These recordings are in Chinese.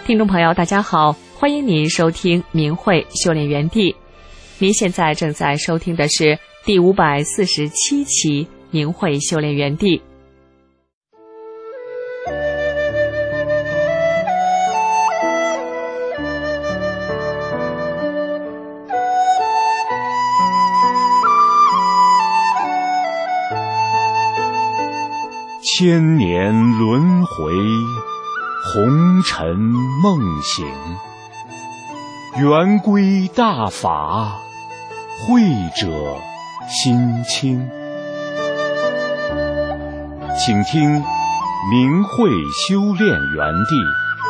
听众朋友大家好，欢迎您收听明慧修炼园地。您现在正在收听的是第547期明慧修炼园地。 千年轮回，红尘梦醒，圆规大法，慧者心清。请听明慧修炼园地。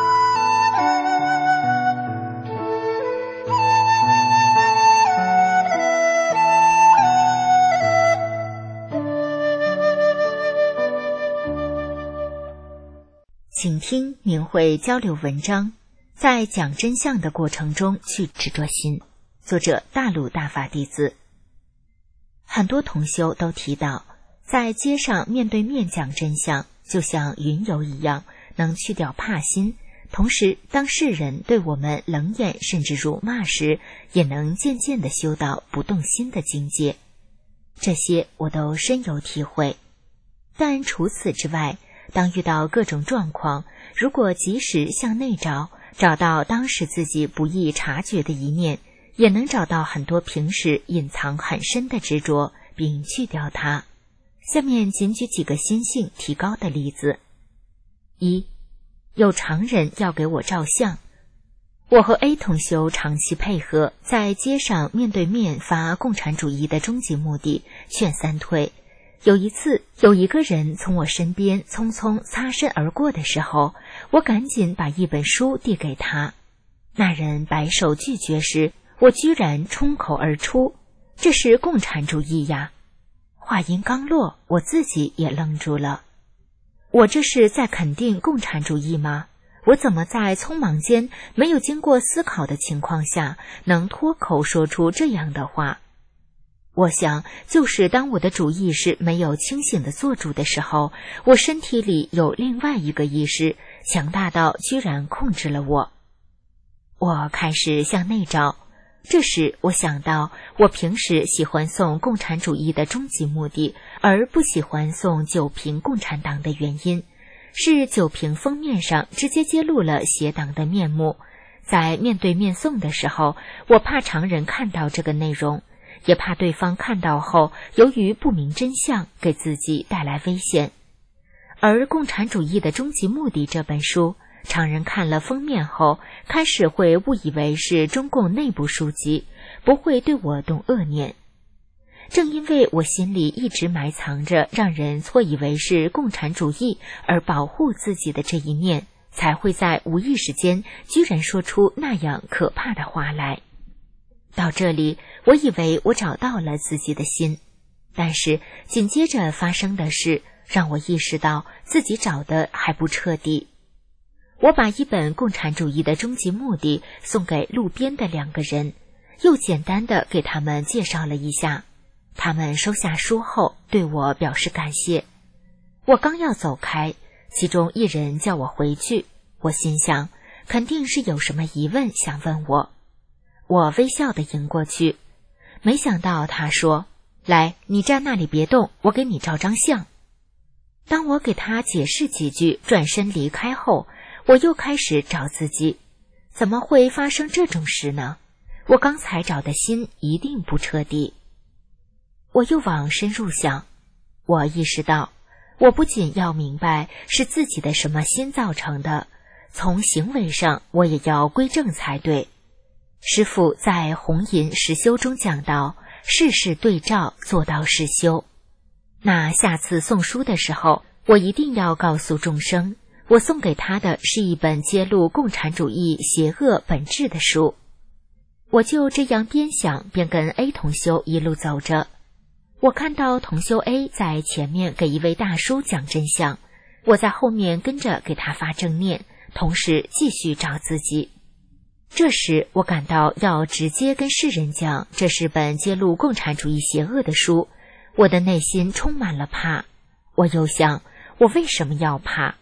请听明慧交流文章，在讲真相的过程中去执着心。作者大陆大法弟子。很多同修都提到，在街上面对面讲真相，就像云游一样，能去掉怕心，同时当世人对我们冷眼甚至辱骂时，也能渐渐地修到不动心的境界。这些我都深有体会。但除此之外，当遇到各种状况，如果及时向内找到当时自己不易察觉的一面，也能找到很多平时隐藏很深的执着，并去掉它。下面仅举几个心性提高的例子。一，有常人要给我照相，我和 A 同修长期配合，在街上面对面发共产主义的终极目的，劝三退。有一次，有一个人从我身边匆匆擦身而过的时候，我赶紧把一本书递给他。那人摆手拒绝时，我居然冲口而出：“这是共产主义呀！”话音刚落，我自己也愣住了。我这是在肯定共产主义吗？我怎么在匆忙间没有经过思考的情况下，能脱口说出这样的话？我想，就是当我的主意识没有清醒地做主的时候，我身体里有另外一个意识，强大到居然控制了我。我开始向内找，这时我想到，我平时喜欢诵共产主义的终极目的，而不喜欢诵九评共产党的原因，是九评封面上直接揭露了邪党的面目。在面对面诵的时候，我怕常人看到这个内容，也怕对方看到后由于不明真相给自己带来危险。而《共产主义的终极目的》这本书，常人看了封面后，开始会误以为是中共内部书籍，不会对我动恶念。正因为我心里一直埋藏着让人错以为是共产主义而保护自己的这一面，才会在无意识间居然说出那样可怕的话来。到这里，我以为我找到了自己的心，但是紧接着发生的事让我意识到自己找的还不彻底。我把一本《共产主义的终极目的》送给路边的2个人，又简单的给他们介绍了一下。他们收下书后对我表示感谢。我刚要走开，其中一人叫我回去，我心想肯定是有什么疑问想问我。我微笑地迎过去，没想到他说：“来，你站那里别动，我给你照张相。”当我给他解释几句，转身离开后，我又开始找自己，怎么会发生这种事呢？我刚才找的心一定不彻底。我又往深入想，我意识到，我不仅要明白是自己的什么心造成的，从行为上我也要归正才对。师父在红银实修中讲到，事事对照，做到实修。那下次送书的时候，我一定要告诉众生，我送给他的是一本揭露共产主义邪恶本质的书。我就这样边想边跟 A 同修一路走着。我看到同修 A 在前面给一位大叔讲真相，我在后面跟着给他发正念，同时继续找自己。这时我感到要直接跟世人讲这是本揭露共产主义邪恶的书，我的内心充满了怕。我又想，我为什么要怕？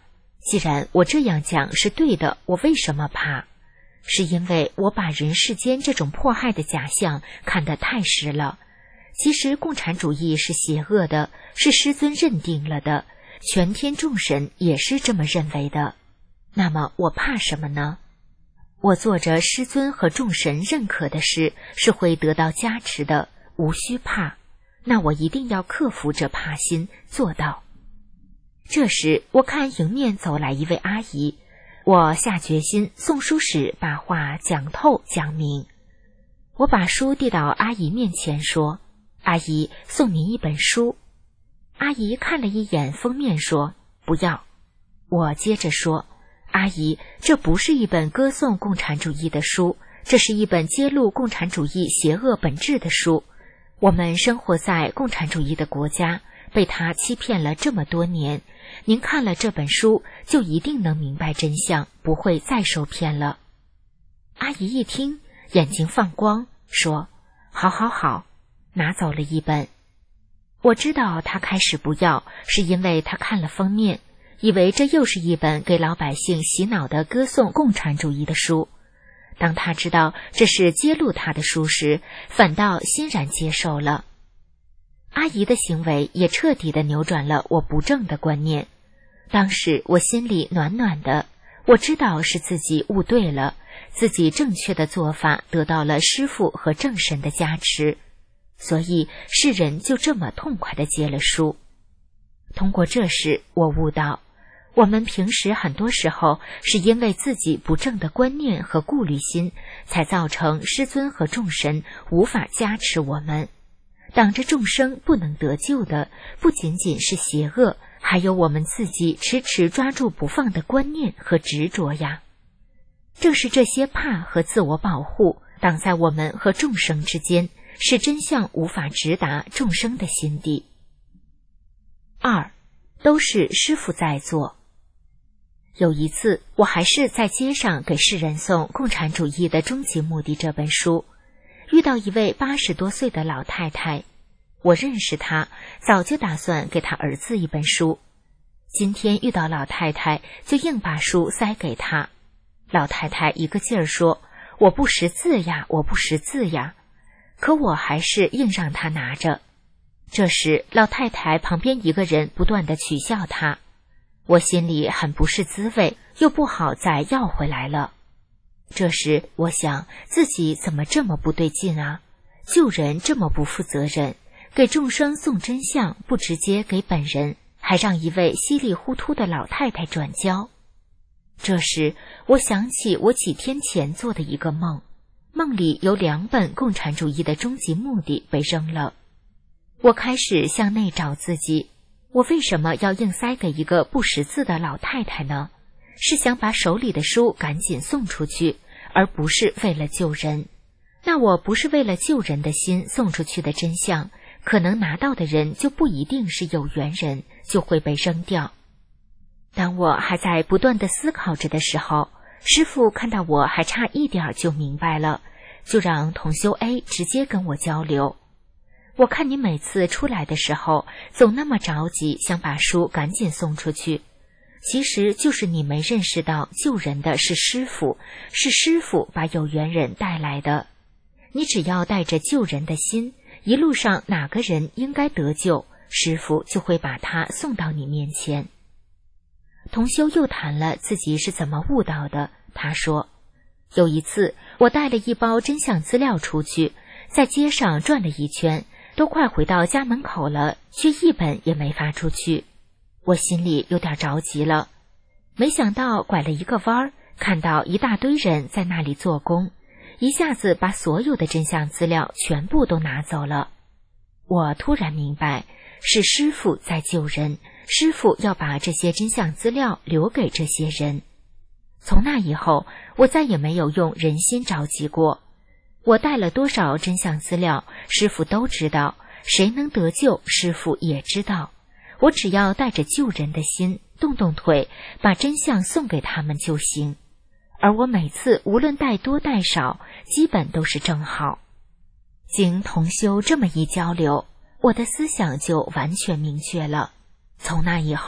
既然我这样讲是对的，我为什么怕？是因为我把人世间这种迫害的假象看得太实了。其实共产主义是邪恶的，是师尊认定了的，全天众神也是这么认为的。那么我怕什么呢？我做着师尊和众神认可的事，是会得到加持的，无需怕。那我一定要克服这怕心，做到。这时我看迎面走来一位阿姨，我下决心送书时把话讲透讲明。我把书递到阿姨面前说：“阿姨，送您一本书。”阿姨看了一眼封面说：“不要。”我接着说：“阿姨，这不是一本歌颂共产主义的书，这是一本揭露共产主义邪恶本质的书。我们生活在共产主义的国家，被他欺骗了这么多年，您看了这本书，就一定能明白真相，不会再受骗了。”阿姨一听，眼睛放光，说：“好好好。”拿走了一本。我知道他开始不要，是因为他看了封面，以为这又是一本给老百姓洗脑的歌颂共产主义的书。当他知道这是揭露他的书时，反倒欣然接受了。阿姨的行为也彻底地扭转了我不正的观念。当时我心里暖暖的，我知道是自己悟对了，自己正确的做法得到了师父和正神的加持，所以世人就这么痛快地接了书。通过这事，我悟到，我们平时很多时候是因为自己不正的观念和顾虑心，才造成师尊和众神无法加持我们。挡着众生不能得救的，不仅仅是邪恶，还有我们自己迟迟抓住不放的观念和执着呀。正是这些怕和自我保护，挡在我们和众生之间，使真相无法直达众生的心底。2. 都是师父在做。有一次，我还是在街上给世人送《共产主义的终极目的》这本书，遇到一位80多岁的老太太。我认识她，早就打算给她儿子一本书。今天遇到老太太，就硬把书塞给她。老太太一个劲儿说：“我不识字呀，我不识字呀。”可我还是硬让她拿着。这时，老太太旁边一个人不断地取笑她。我心里很不是滋味，又不好再要回来了。这时我想，自己怎么这么不对劲啊？救人这么不负责任，给众生送真相不直接给本人，还让一位稀里糊涂的老太太转交。这时我想起我几天前做的一个梦，梦里有2本共产主义的终极目的被扔了。我开始向内找自己，我为什么要硬塞给一个不识字的老太太呢？是想把手里的书赶紧送出去，而不是为了救人。那我不是为了救人的心送出去的真相，可能拿到的人就不一定是有缘人，就会被扔掉。当我还在不断地思考着的时候，师父看到我还差一点就明白了，就让同修 A 直接跟我交流。我看你每次出来的时候，总那么着急，想把书赶紧送出去。其实就是你没认识到救人的是师父，是师父把有缘人带来的。你只要带着救人的心，一路上哪个人应该得救，师父就会把他送到你面前。同修又谈了自己是怎么悟到的。他说，有一次我带了一包真相资料出去，在街上转了一圈，都快回到家门口了，却一本也没发出去。我心里有点着急了，没想到拐了一个弯儿，看到一大堆人在那里做工，一下子把所有的真相资料全部都拿走了。我突然明白，是师父在救人，师父要把这些真相资料留给这些人。从那以后，我再也没有用人心着急过。我带了多少真相资料，师父都知道，谁能得救，师父也知道。我只要带着救人的心，动动腿，把真相送给他们就行。而我每次无论带多带少，基本都是正好。经同修这么一交流，我的思想就完全明确了。从那以后，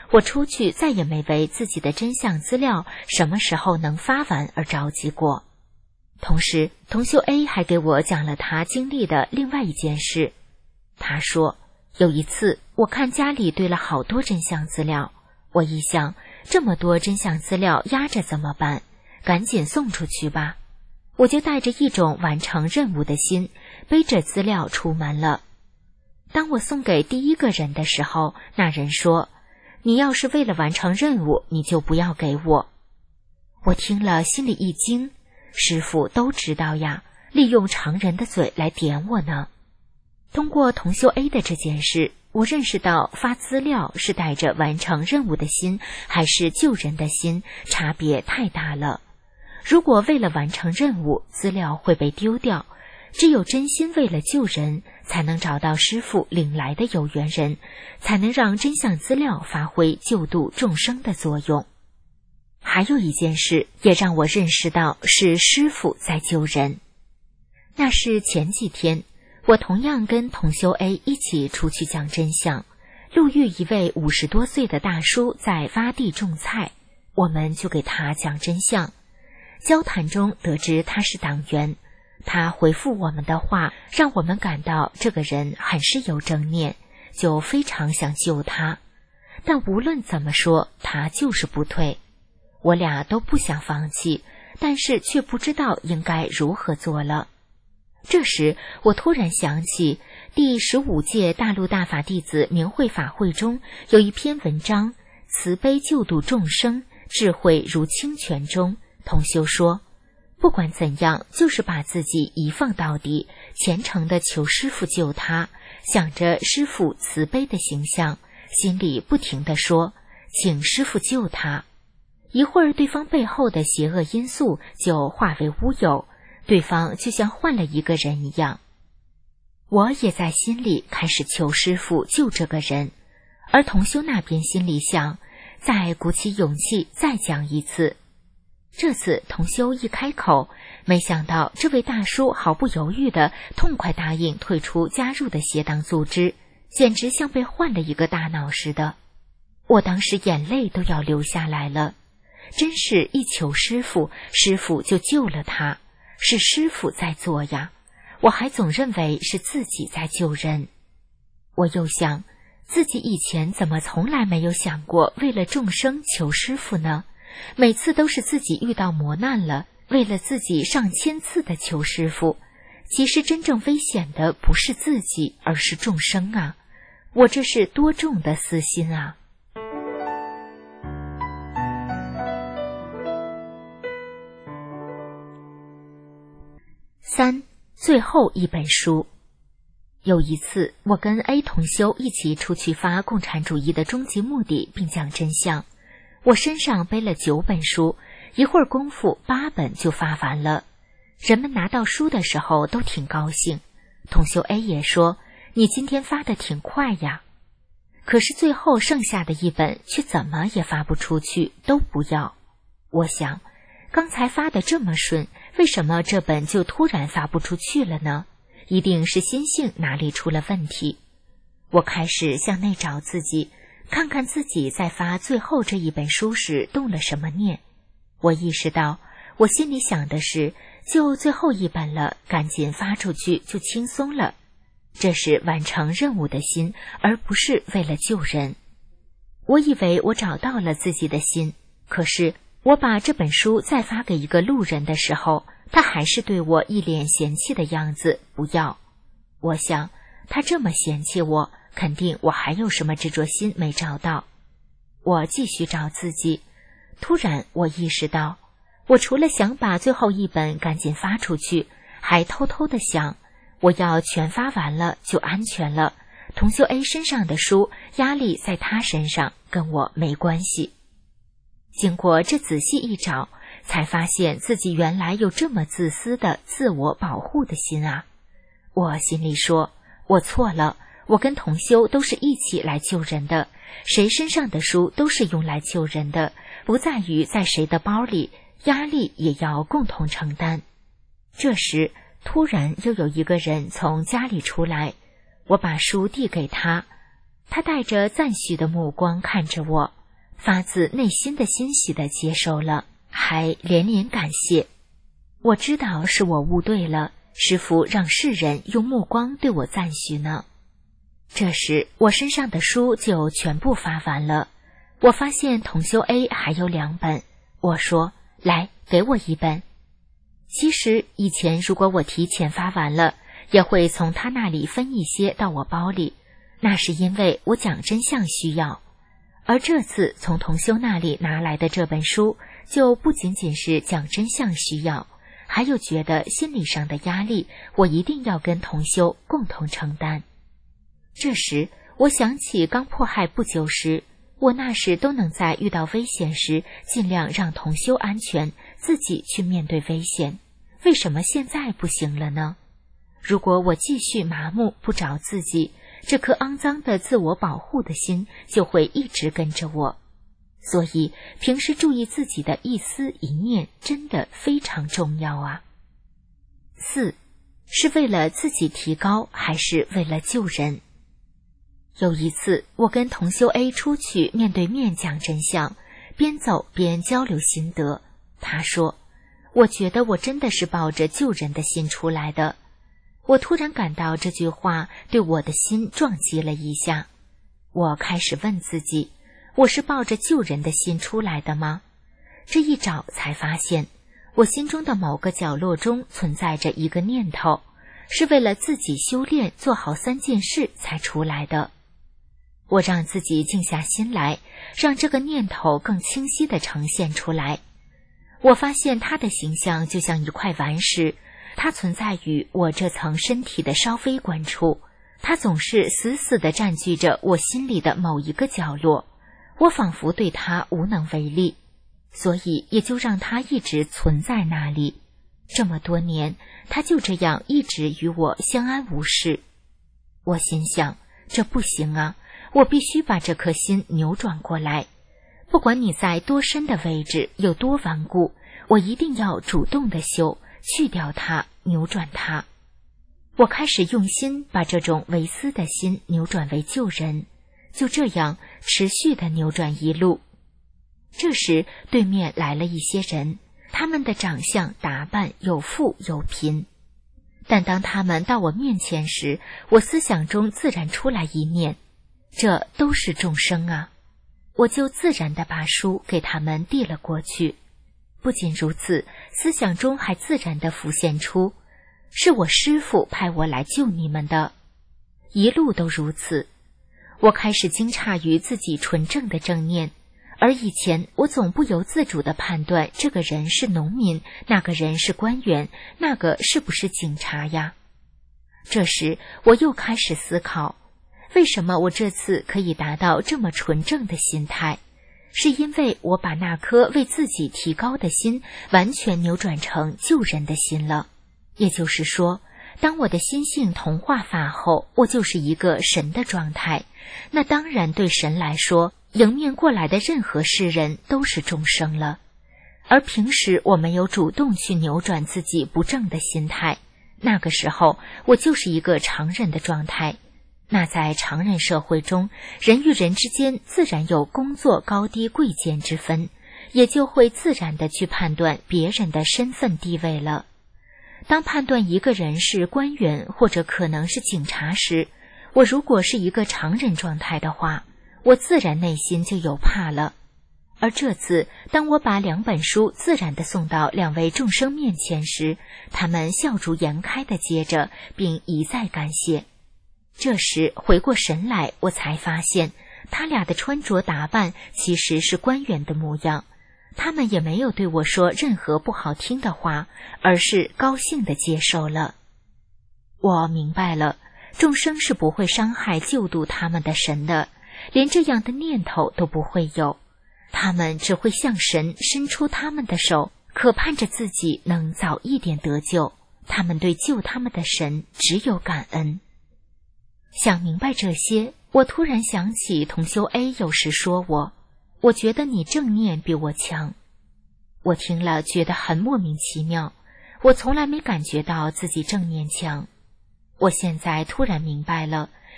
我出去再也没为自己的真相资料什么时候能发完而着急过。同时，同修 A 还给我讲了他经历的另外一件事。他说，有一次我看家里堆了好多真相资料，我一想，这么多真相资料压着怎么办？赶紧送出去吧。我就带着一种完成任务的心，背着资料出门了。当我送给第一个人的时候，那人说，你要是为了完成任务，你就不要给我。我听了心里一惊，师父都知道呀，利用常人的嘴来点我呢。通过同修 A 的这件事，我认识到发资料是带着完成任务的心还是救人的心，差别太大了。如果为了完成任务，资料会被丢掉，只有真心为了救人，才能找到师父领来的有缘人，才能让真相资料发挥救度众生的作用。还有一件事也让我认识到是师父在救人。那是前几天，我同样跟同修 A 一起出去讲真相，路遇一位50多岁的大叔在洼地种菜，我们就给他讲真相。交谈中得知他是党员，他回复我们的话让我们感到这个人很是有正念，就非常想救他。但无论怎么说，他就是不退。我俩都不想放弃，但是却不知道应该如何做了。这时我突然想起第15届大陆大法弟子明慧法会中有一篇文章，慈悲救度众生，智慧如清泉中，同修说，不管怎样，就是把自己一放到底，虔诚地求师父救他，想着师父慈悲的形象，心里不停地说，请师父救他。一会儿对方背后的邪恶因素就化为乌有，对方就像换了一个人一样。我也在心里开始求师父救这个人，而同修那边心里想，再鼓起勇气再讲一次。这次同修一开口，没想到这位大叔毫不犹豫地痛快答应退出加入的邪党组织，简直像被换了一个大脑似的。我当时眼泪都要流下来了，真是一求师父，师父就救了他，是师父在做呀，我还总认为是自己在救人。我又想，自己以前怎么从来没有想过为了众生求师父呢？每次都是自己遇到磨难了，为了自己上千次的求师父，其实真正危险的不是自己，而是众生啊！我这是多重的私心啊！3. 最后一本书。有一次，我跟 A 同修一起出去发共产主义的终极目的并讲真相。我身上背了9本书，一会儿功夫8本就发完了。人们拿到书的时候都挺高兴，同修 A 也说，你今天发得挺快呀。可是最后剩下的1本却怎么也发不出去，都不要。我想，刚才发得这么顺，为什么这本就突然发不出去了呢？一定是心性哪里出了问题。我开始向内找自己，看看自己在发最后这1本书时动了什么念。我意识到，我心里想的是，就最后1本了，赶紧发出去就轻松了。这是完成任务的心，而不是为了救人。我以为我找到了自己的心，可是我把这本书再发给一个路人的时候，他还是对我一脸嫌弃的样子，不要。我想，他这么嫌弃我，肯定我还有什么执着心没找到。我继续找自己，突然我意识到，我除了想把最后1本赶紧发出去，还偷偷地想，我要全发完了就安全了，同修 A 身上的书压力在他身上，跟我没关系。经过这仔细一找，才发现自己原来有这么自私的自我保护的心啊！我心里说，我错了，我跟同修都是一起来救人的，谁身上的书都是用来救人的，不在于在谁的包里，压力也要共同承担。这时，突然又有一个人从家里出来，我把书递给他， 他带着赞许的目光看着我，发自内心的欣喜地接受了，还连连感谢。我知道是我误对了，师父让世人用目光对我赞许呢。这时我身上的书就全部发完了，我发现同修 A 还有2本，我说：“来，给我1本。”其实以前如果我提前发完了，也会从他那里分一些到我包里，那是因为我讲真相需要。而这次从同修那里拿来的这本书，就不仅仅是讲真相需要，还有觉得心理上的压力，我一定要跟同修共同承担。这时我想起刚迫害不久时，我那时都能在遇到危险时尽量让同修安全，自己去面对危险，为什么现在不行了呢？如果我继续麻木不找自己，这颗肮脏的自我保护的心就会一直跟着我。所以平时注意自己的一思一念真的非常重要啊。4. 是为了自己提高还是为了救人？有一次我跟同修 A 出去面对面讲真相，边走边交流心得。他说：“我觉得我真的是抱着救人的心出来的。”我突然感到这句话对我的心撞击了一下。我开始问自己，我是抱着救人的心出来的吗？这一找才发现，我心中的某个角落中存在着一个念头，是为了自己修炼做好3件事才出来的。我让自己静下心来，让这个念头更清晰地呈现出来。我发现它的形象就像一块顽石，它存在于我这层身体的稍微关处，它总是死死地占据着我心里的某一个角落，我仿佛对它无能为力，所以也就让它一直存在那里。这么多年，它就这样一直与我相安无事。我心想，这不行啊，我必须把这颗心扭转过来。不管你在多深的位置，有多顽固，我一定要主动地修，去掉它，扭转它。我开始用心把这种为私的心扭转为救人，就这样持续地扭转一路。这时对面来了一些人，他们的长相打扮有富有贫，但当他们到我面前时，我思想中自然出来一念，这都是众生啊。我就自然地把书给他们递了过去。不仅如此，思想中还自然地浮现出，是我师父派我来救你们的。一路都如此。我开始惊诧于自己纯正的正念，而以前我总不由自主地判断这个人是农民，那个人是官员，那个是不是警察呀？这时我又开始思考，为什么我这次可以达到这么纯正的心态？是因为我把那颗为自己提高的心完全扭转成救人的心了。也就是说，当我的心性同化法后，我就是一个神的状态。那当然对神来说，迎面过来的任何世人都是众生了。而平时我没有主动去扭转自己不正的心态，那个时候我就是一个常人的状态。那在常人社会中，人与人之间自然有工作高低贵贱之分，也就会自然地去判断别人的身份地位了。当判断一个人是官员或者可能是警察时，我如果是一个常人状态的话，我自然内心就有怕了。而这次当我把2本书自然地送到2位众生面前时，他们笑逐颜开地接着，并一再感谢。这时回过神来，我才发现他俩的穿着打扮其实是官员的模样，他们也没有对我说任何不好听的话，而是高兴地接受了。我明白了，众生是不会伤害救度他们的神的，连这样的念头都不会有，他们只会向神伸出他们的手，渴盼着自己能早一点得救，他们对救他们的神只有感恩。想明白这些，我突然想起同修 A 有时说我觉得你正念比我强。我听了觉得很莫名其妙，我从来没感觉到自己正念强。我现在突然明白了，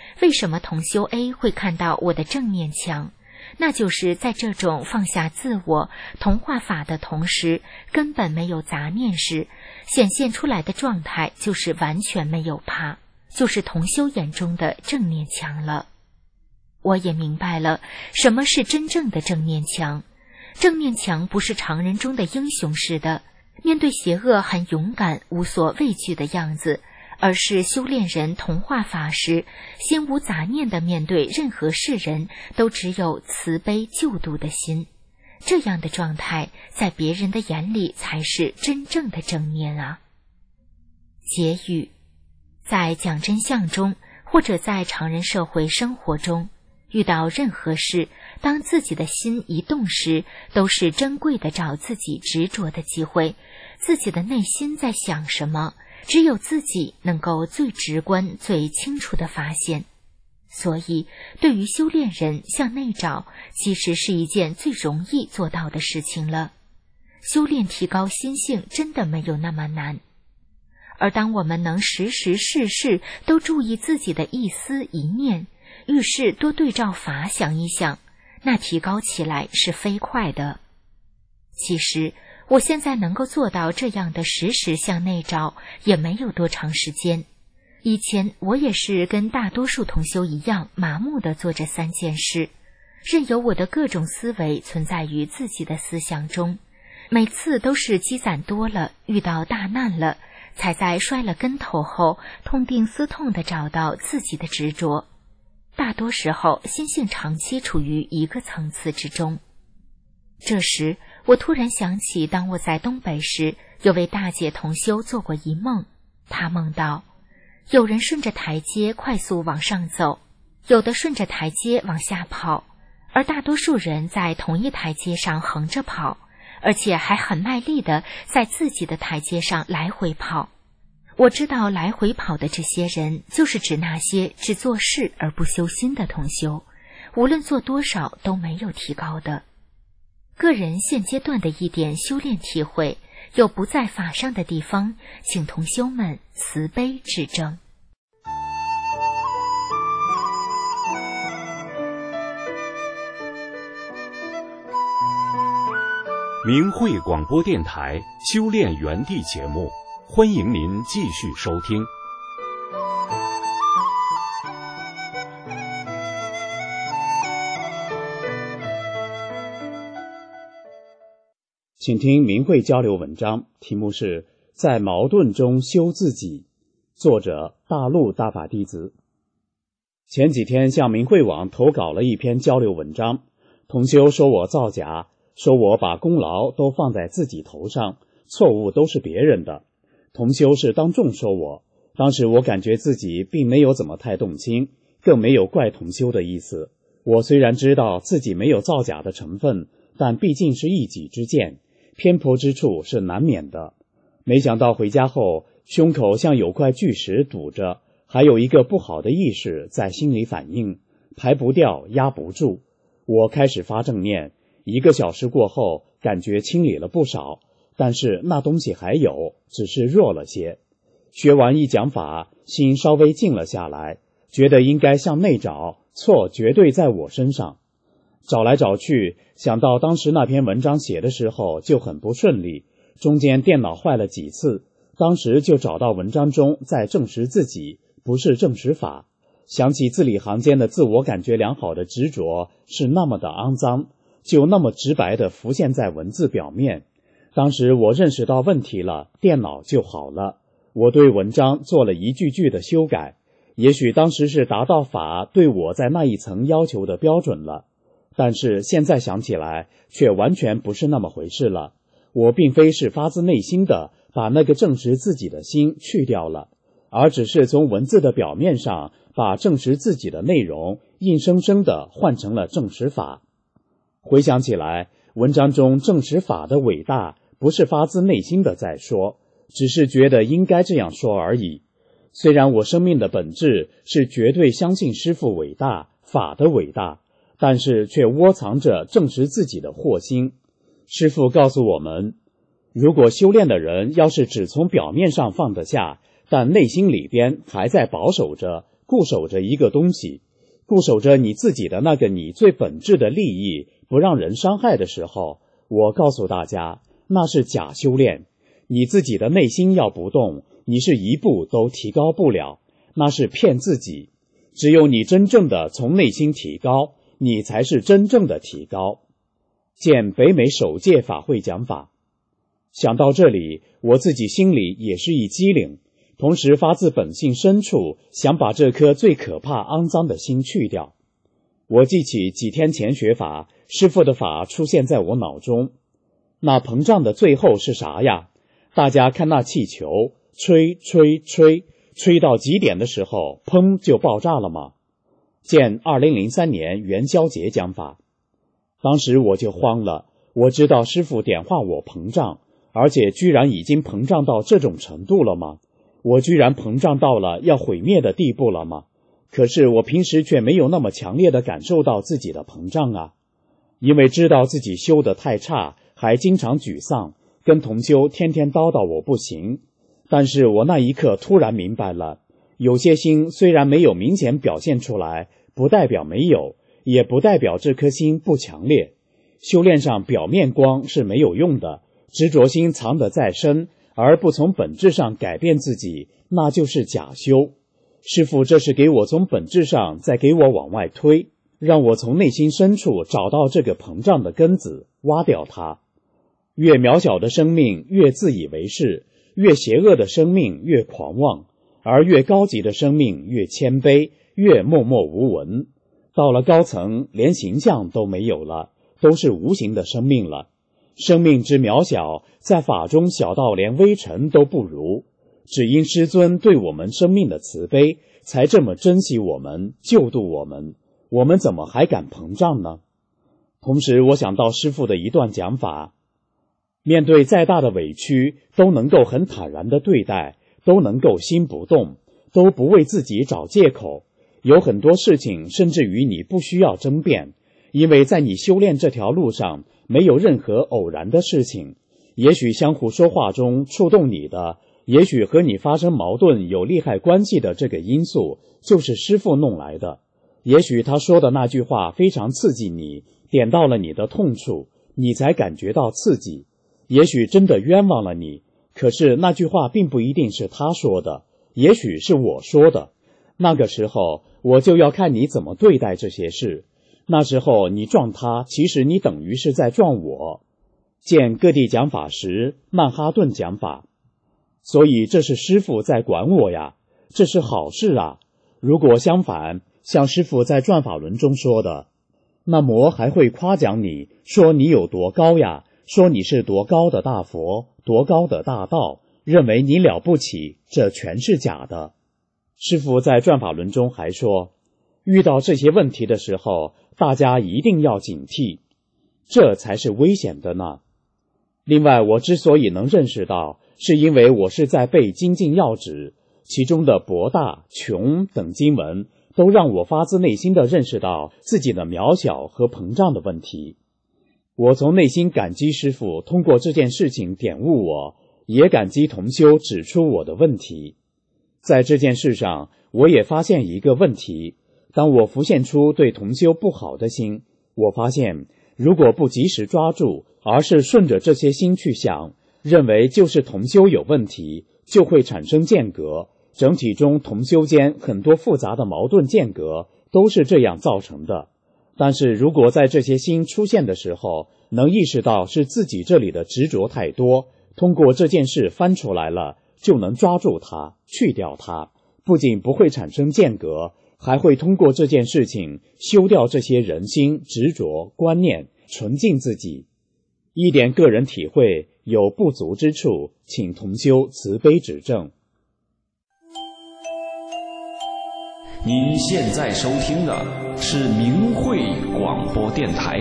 为什么同修 A 会看到我的正念墙？那就是在这种放下自我、同化法的同时，根本没有杂念时，显现出来的状态就是完全没有怕，就是同修眼中的正念墙了。我也明白了什么是真正的正念墙。正念墙不是常人中的英雄式的，面对邪恶很勇敢、无所畏惧的样子，而是修炼人同化法时，心无杂念地面对任何世人，都只有慈悲救度的心。这样的状态，在别人的眼里才是真正的正念啊。结语：在讲真相中，或者在常人社会生活中，遇到任何事，当自己的心一动时，都是珍贵的找自己执着的机会。自己的内心在想什么，只有自己能够最直观、最清楚地发现。所以，对于修炼人向内找，其实是一件最容易做到的事情了。修炼提高心性真的没有那么难。而当我们能时时事事都注意自己的一思一念，遇事多对照法想一想，那提高起来是飞快的。其实我现在能够做到这样的时时向内找，也没有多长时间。以前我也是跟大多数同修一样，麻木地做这3件事，任由我的各种思维存在于自己的思想中，每次都是积攒多了，遇到大难了，才在摔了跟头后痛定思痛地找到自己的执着。大多时候心性长期处于一个层次之中。这时我突然想起，当我在东北时，有位大姐同修做过一梦。她梦到有人顺着台阶快速往上走，有的顺着台阶往下跑，而大多数人在同一台阶上横着跑，而且还很卖力地在自己的台阶上来回跑。我知道来回跑的这些人，就是指那些只做事而不修心的同修，无论做多少都没有提高的。个人现阶段的一点修炼体会，有不在法上的地方，请同修们慈悲指正。 明慧广播电台修炼园地节目，欢迎您继续收听。 请听明慧交流文章，题目是在矛盾中修自己，作者大陆大法弟子。前几天向明慧网投稿了一篇交流文章，同修说我造假，说我把功劳都放在自己头上，错误都是别人的。同修是当众说我，当时我感觉自己并没有怎么太动心，更没有怪同修的意思。我虽然知道自己没有造假的成分，但毕竟是一己之见，偏颇之处是难免的。没想到回家后，胸口像有块巨石堵着，还有一个不好的意识在心里反应，排不掉，压不住。我开始发正念，1个小时过后，感觉清理了不少，但是那东西还有，只是弱了些。学完一讲法，心稍微静了下来，觉得应该向内找，错绝对在我身上。找来找去，想到当时那篇文章写的时候就很不顺利，中间电脑坏了几次，当时就找到文章中在证实自己，不是证实法。想起字里行间的自我感觉良好的执着是那么的肮脏，就那么直白地浮现在文字表面。当时我认识到问题了，电脑就好了。我对文章做了一句句的修改，也许当时是达到法对我在那一层要求的标准了。但是现在想起来，却完全不是那么回事了。我并非是发自内心的把那个证实自己的心去掉了，而只是从文字的表面上把证实自己的内容硬生生地换成了证实法。回想起来，文章中证实法的伟大，不是发自内心的在说，只是觉得应该这样说而已。虽然我生命的本质是绝对相信师父伟大，法的伟大，但是却窝藏着证实自己的惑心。师父告诉我们，如果修炼的人要是只从表面上放得下，但内心里边还在保守着， 固守着一个东西，固守着你自己的那个你最本质的利益，不让人伤害的时候，我告诉大家，那是假修炼。你自己的内心要不动，你是一步都提高不了，那是骗自己。只有你真正的从内心提高，你才是真正的提高。见北美首届法会讲法。想到这里，我自己心里也是一激灵，同时发自本性深处想把这颗最可怕肮脏的心去掉。我记起几天前学法，师父的法出现在我脑中。那膨胀的最后是啥呀？大家看那气球，吹到极点的时候，砰就爆炸了吗？见2003年元宵节讲法。当时我就慌了，我知道师父点化我膨胀，而且居然已经膨胀到这种程度了吗？我居然膨胀到了要毁灭的地步了吗？可是我平时却没有那么强烈的感受到自己的膨胀啊，因为知道自己修得太差，还经常沮丧，跟同修天天叨叨我不行。但是我那一刻突然明白了，有些心虽然没有明显表现出来，不代表没有，也不代表这颗心不强烈。修炼上表面光是没有用的，执着心藏得再深，而不从本质上改变自己，那就是假修。师父这是给我从本质上再给我往外推，让我从内心深处找到这个膨胀的根子，挖掉它。越渺小的生命越自以为是，越邪恶的生命越狂妄，而越高级的生命越谦卑，越默默无闻。到了高层，连形象都没有了，都是无形的生命了。生命之渺小，在法中小到连微尘都不如，只因师尊对我们生命的慈悲，才这么珍惜我们，救度我们，我们怎么还敢膨胀呢？同时我想到师父的一段讲法，面对再大的委屈，都能够很坦然地对待，都能够心不动，都不为自己找借口。有很多事情甚至于你不需要争辩，因为在你修炼这条路上没有任何偶然的事情。也许相互说话中触动你的，也许和你发生矛盾有利害关系的这个因素，就是师父弄来的。也许他说的那句话非常刺激你，点到了你的痛处，你才感觉到刺激。也许真的冤枉了你，可是那句话并不一定是他说的，也许是我说的。那个时候我就要看你怎么对待这些事。那时候你撞他，其实你等于是在撞我。见各地讲法时，曼哈顿讲法。所以这是师父在管我呀，这是好事啊。如果相反，像师父在转法轮中说的，那魔还会夸奖你，说你有多高呀，说你是多高的大佛，多高的大道，认为你了不起，这全是假的。师父在转法轮中还说，遇到这些问题的时候，大家一定要警惕，这才是危险的呢。另外，我之所以能认识到，是因为我是在背精进要旨，其中的博大、穷等经文都让我发自内心地认识到自己的渺小和膨胀的问题。我从内心感激师父通过这件事情点悟我，也感激同修指出我的问题。在这件事上，我也发现一个问题，当我浮现出对同修不好的心，我发现如果不及时抓住，而是顺着这些心去想，认为就是同修有问题，就会产生间隔。整体中同修间很多复杂的矛盾间隔都是这样造成的。但是如果在这些心出现的时候，能意识到是自己这里的执着太多，通过这件事翻出来了，就能抓住它，去掉它，不仅不会产生间隔，还会通过这件事情修掉这些人心、执着、观念，纯净自己。一点个人体会有不足之处，请同修慈悲指正。 您现在收听的是明慧广播电台。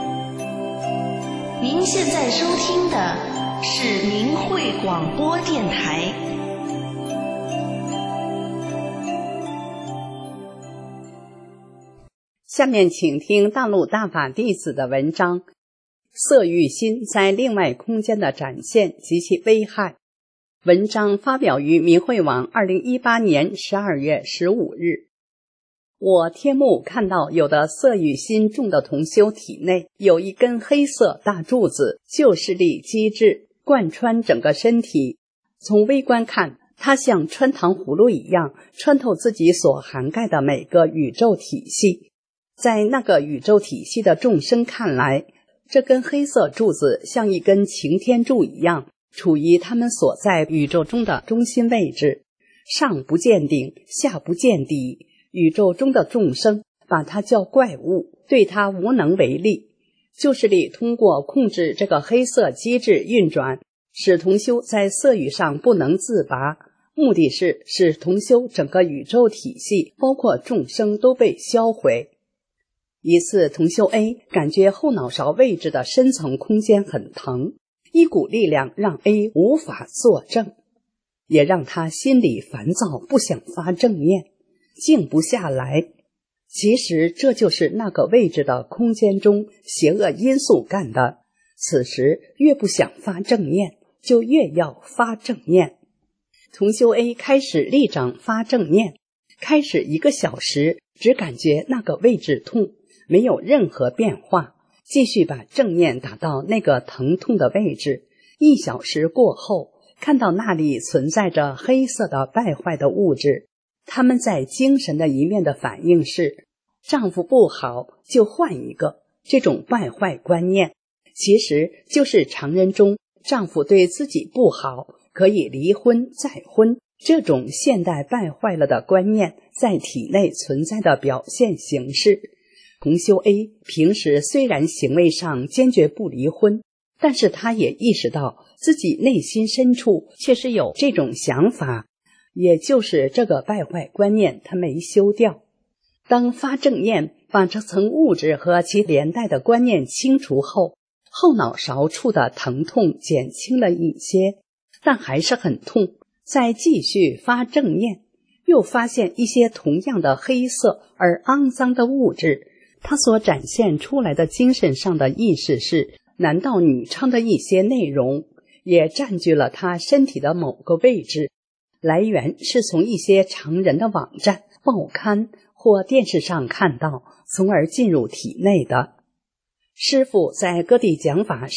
您现在收听的是明慧广播电台。 下面请听大陆大法弟子的文章，色欲心在另外空间的展现及其危害。文章发表于明慧网2018年12月15日。 我天目看到有的色与心重的同修体内有一根黑色大柱子，旧视力机制贯穿整个身体。从微观看，它像穿糖葫芦一样穿透自己所涵盖的每个宇宙体系。在那个宇宙体系的众生看来，这根黑色柱子像一根擎天柱一样，处于他们所在宇宙中的中心位置，上不见顶，下不见底。宇宙中的众生把它叫怪物，对它无能为力。旧视力通过控制这个黑色机制运转，使同修在色欲上不能自拔，目的是使同修整个宇宙体系包括众生都被销毁。一次同修 A 感觉后脑勺位置的深层空间很疼，一股力量让 A 无法作正，也让他心里烦躁，不想发正念，静不下来。其实这就是那个位置的空间中邪恶因素干的。此时越不想发正念，就越要发正念。同修 A 开始立掌发正念，开始1个小时只感觉那个位置痛，没有任何变化，继续把正念打到那个疼痛的位置。1小时过后，看到那里存在着黑色的败坏的物质，他们在精神的一面的反应是，丈夫不好就换一个。这种败坏观念其实就是常人中丈夫对自己不好可以离婚再婚，这种现代败坏了的观念在体内存在的表现形式。同修 A 平时虽然行为上坚决不离婚，但是他也意识到自己内心深处确实有这种想法，也就是这个败坏观念他没修掉。当发正念把这层物质和其连带的观念清除后，后脑勺处的疼痛减轻了一些，但还是很痛。再继续发正念，又发现一些同样的黑色而肮脏的物质。他所展现出来的精神上的意识是，难道女娼的一些内容也占据了他身体的某个位置，来源是从一些常人的网站、报刊或电视上看到，从而进入体内的。师父在各地讲法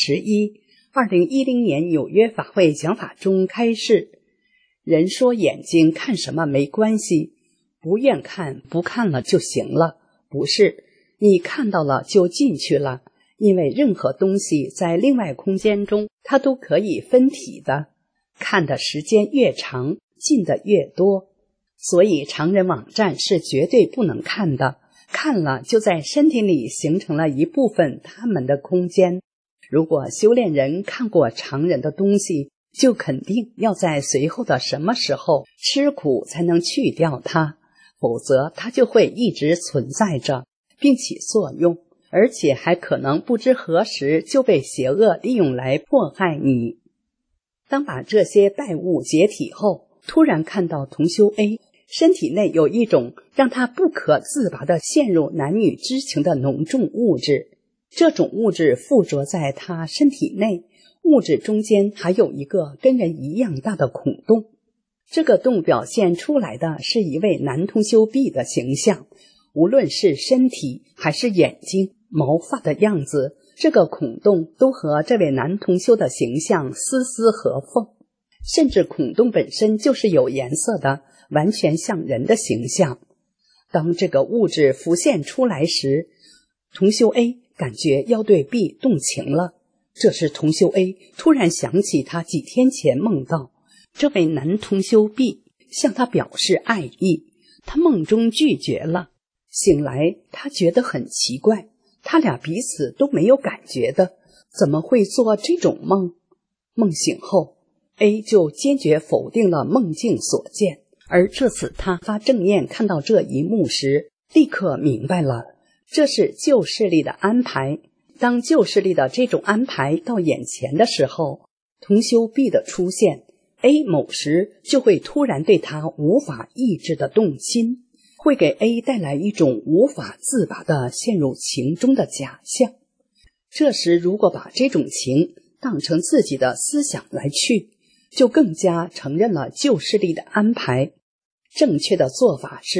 112010年纽约法会讲法中开示，人说眼睛看什么没关系，不愿看不看了就行了，不是，你看到了就进去了，因为任何东西在另外空间中它都可以分体的，看的时间越长进的越多，所以常人网站是绝对不能看的，看了就在身体里形成了一部分他们的空间。如果修炼人看过常人的东西，就肯定要在随后的什么时候吃苦才能去掉它，否则它就会一直存在着并起作用，而且还可能不知何时就被邪恶利用来迫害你。当把这些败物解体后，突然看到同修 A 身体内有一种让他不可自拔地陷入男女之情的浓重物质，这种物质附着在他身体内，物质中间还有一个跟人一样大的孔洞，这个洞表现出来的是一位男同修 B 的形象，无论是身体还是眼睛、毛发的样子，这个孔洞都和这位男同修的形象丝丝合缝，甚至孔洞本身就是有颜色的，完全像人的形象。当这个物质浮现出来时，同修 A 感觉要对 B 动情了。这时同修 A 突然想起他几天前梦到这位男同修 B 向他表示爱意，他梦中拒绝了。醒来他觉得很奇怪，他俩彼此都没有感觉的，怎么会做这种梦？梦醒后 A 就坚决否定了梦境所见，而这次他发正念看到这一幕时，立刻明白了，这是旧势力的安排。当旧势力的这种安排到眼前的时候，同修 B 的出现， A 某时就会突然对他无法抑制的动心，会给 A 带来一种无法自拔的陷入情中的假象。这时如果把这种情当成自己的思想来去，就更加承认了旧势力的安排。正确的做法是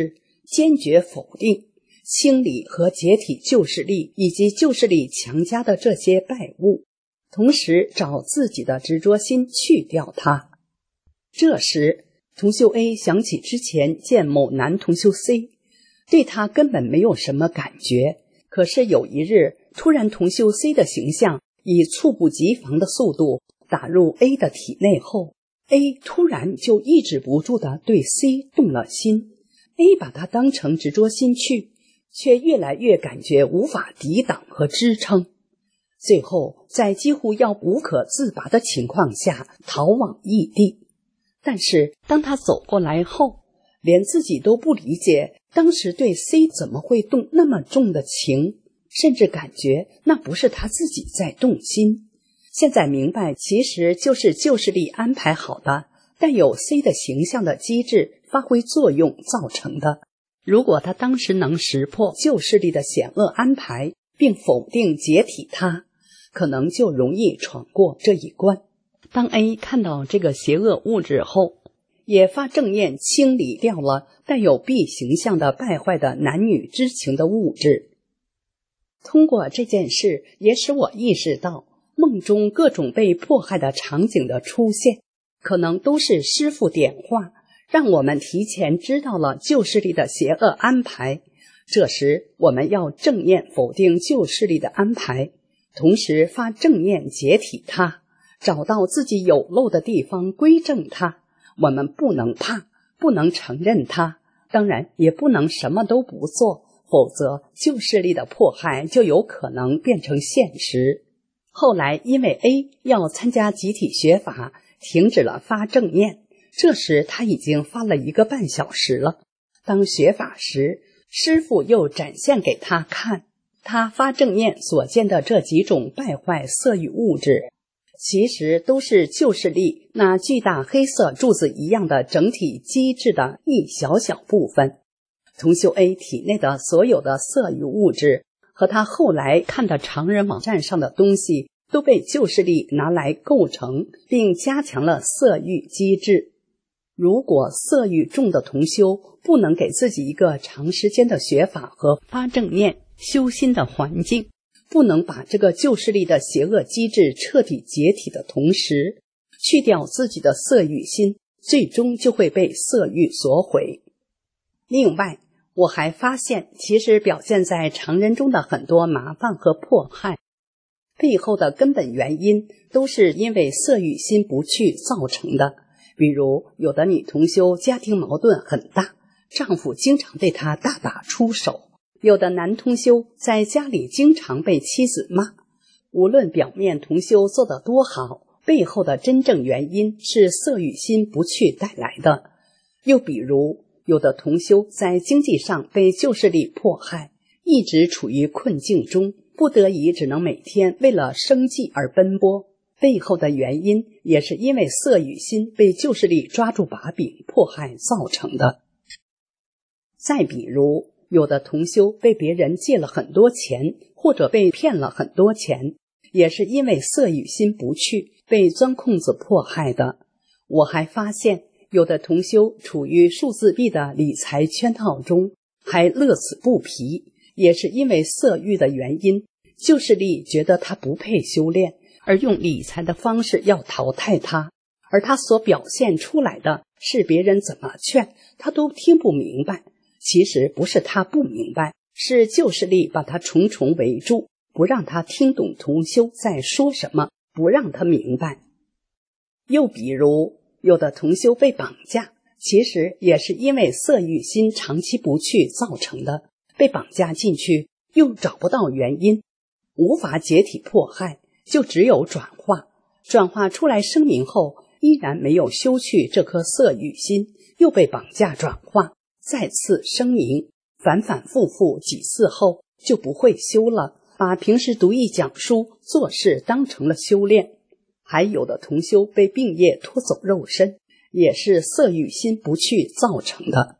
坚决否定、清理和解体旧势力以及旧势力强加的这些败物，同时找自己的执着心去掉它。这时，同修 A 想起之前见某男同修 C， 对他根本没有什么感觉，可是有一日，突然同修 C 的形象以猝不及防的速度打入 A 的体内后， A 突然就抑制不住地对 C 动了心。 A 把它当成执着心去，却越来越感觉无法抵挡和支撑，最后在几乎要无可自拔的情况下逃往异地。但是当他走过来后，连自己都不理解当时对 C 怎么会动那么重的情，甚至感觉那不是他自己在动心。现在明白，其实就是旧势力安排好的带有 C 的形象的机制发挥作用造成的。如果他当时能识破旧势力的险恶安排，并否定解体它，可能就容易闯过这一关。当 A 看到这个邪恶物质后，也发正念清理掉了带有 B 形象的败坏的男女之情的物质。通过这件事，也使我意识到梦中各种被迫害的场景的出现，可能都是师父点化，让我们提前知道了旧势力的邪恶安排。这时我们要正念否定旧势力的安排，同时发正念解体它，找到自己有漏的地方归正它。我们不能怕，不能承认它，当然也不能什么都不做，否则旧势力的迫害就有可能变成现实。后来因为 A 要参加集体学法，停止了发正念，这时他已经发了1个半小时了。当学法时，师父又展现给他看他发正念所见的这几种败坏色欲物质，其实都是旧势力那巨大黑色柱子一样的整体机制的一小小部分。同修 A 体内的所有的色欲物质和他后来看的常人网站上的东西，都被旧势力拿来构成并加强了色欲机制。如果色欲重的同修不能给自己一个长时间的学法和发正念修心的环境，不能把这个旧势力的邪恶机制彻底解体的同时，去掉自己的色欲心，最终就会被色欲所毁。另外，我还发现其实表现在常人中的很多麻烦和迫害，背后的根本原因都是因为色欲心不去造成的。比如有的女同修家庭矛盾很大，丈夫经常对她大打出手，有的男同修在家里经常被妻子骂。无论表面同修做得多好，背后的真正原因是色欲心不去带来的。又比如有的同修在经济上被旧势力迫害，一直处于困境中，不得已只能每天为了生计而奔波，背后的原因也是因为色欲心被旧势力抓住把柄迫害造成的。再比如有的同修被别人借了很多钱，或者被骗了很多钱，也是因为色欲心不去，被钻空子迫害的。我还发现有的同修处于数字币的理财圈套中，还乐此不疲，也是因为色欲的原因，旧势力觉得他不配修炼，而用理财的方式要淘汰他，而他所表现出来的是别人怎么劝他都听不明白。其实不是他不明白，是旧势力把他重重围住，不让他听懂同修在说什么，不让他明白。又比如有的同修被绑架，其实也是因为色欲心长期不去造成的，被绑架进去又找不到原因，无法解体迫害，就只有转化。转化出来声明后，依然没有修去这颗色欲心，又被绑架转化，再次声明，反反复复几次后就不会修了，把平时读译讲书做事当成了修炼。还有的同修被病业拖走肉身，也是色欲心不去造成的。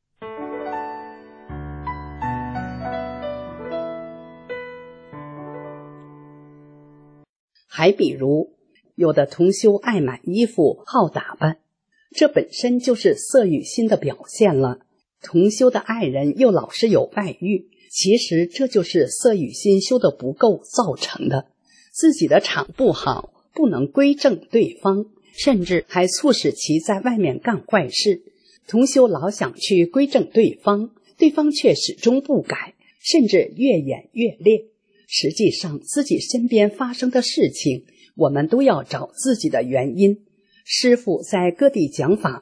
还比如有的同修爱买衣服好打扮，这本身就是色欲心的表现了。 同修的爱人又老是有外遇，其实这就是色欲心修得不够造成的。自己的场不好，不能归正对方，甚至还促使其在外面干坏事。同修老想去归正对方，对方却始终不改，甚至越演越烈。实际上自己身边发生的事情，我们都要找自己的原因。师父在各地讲法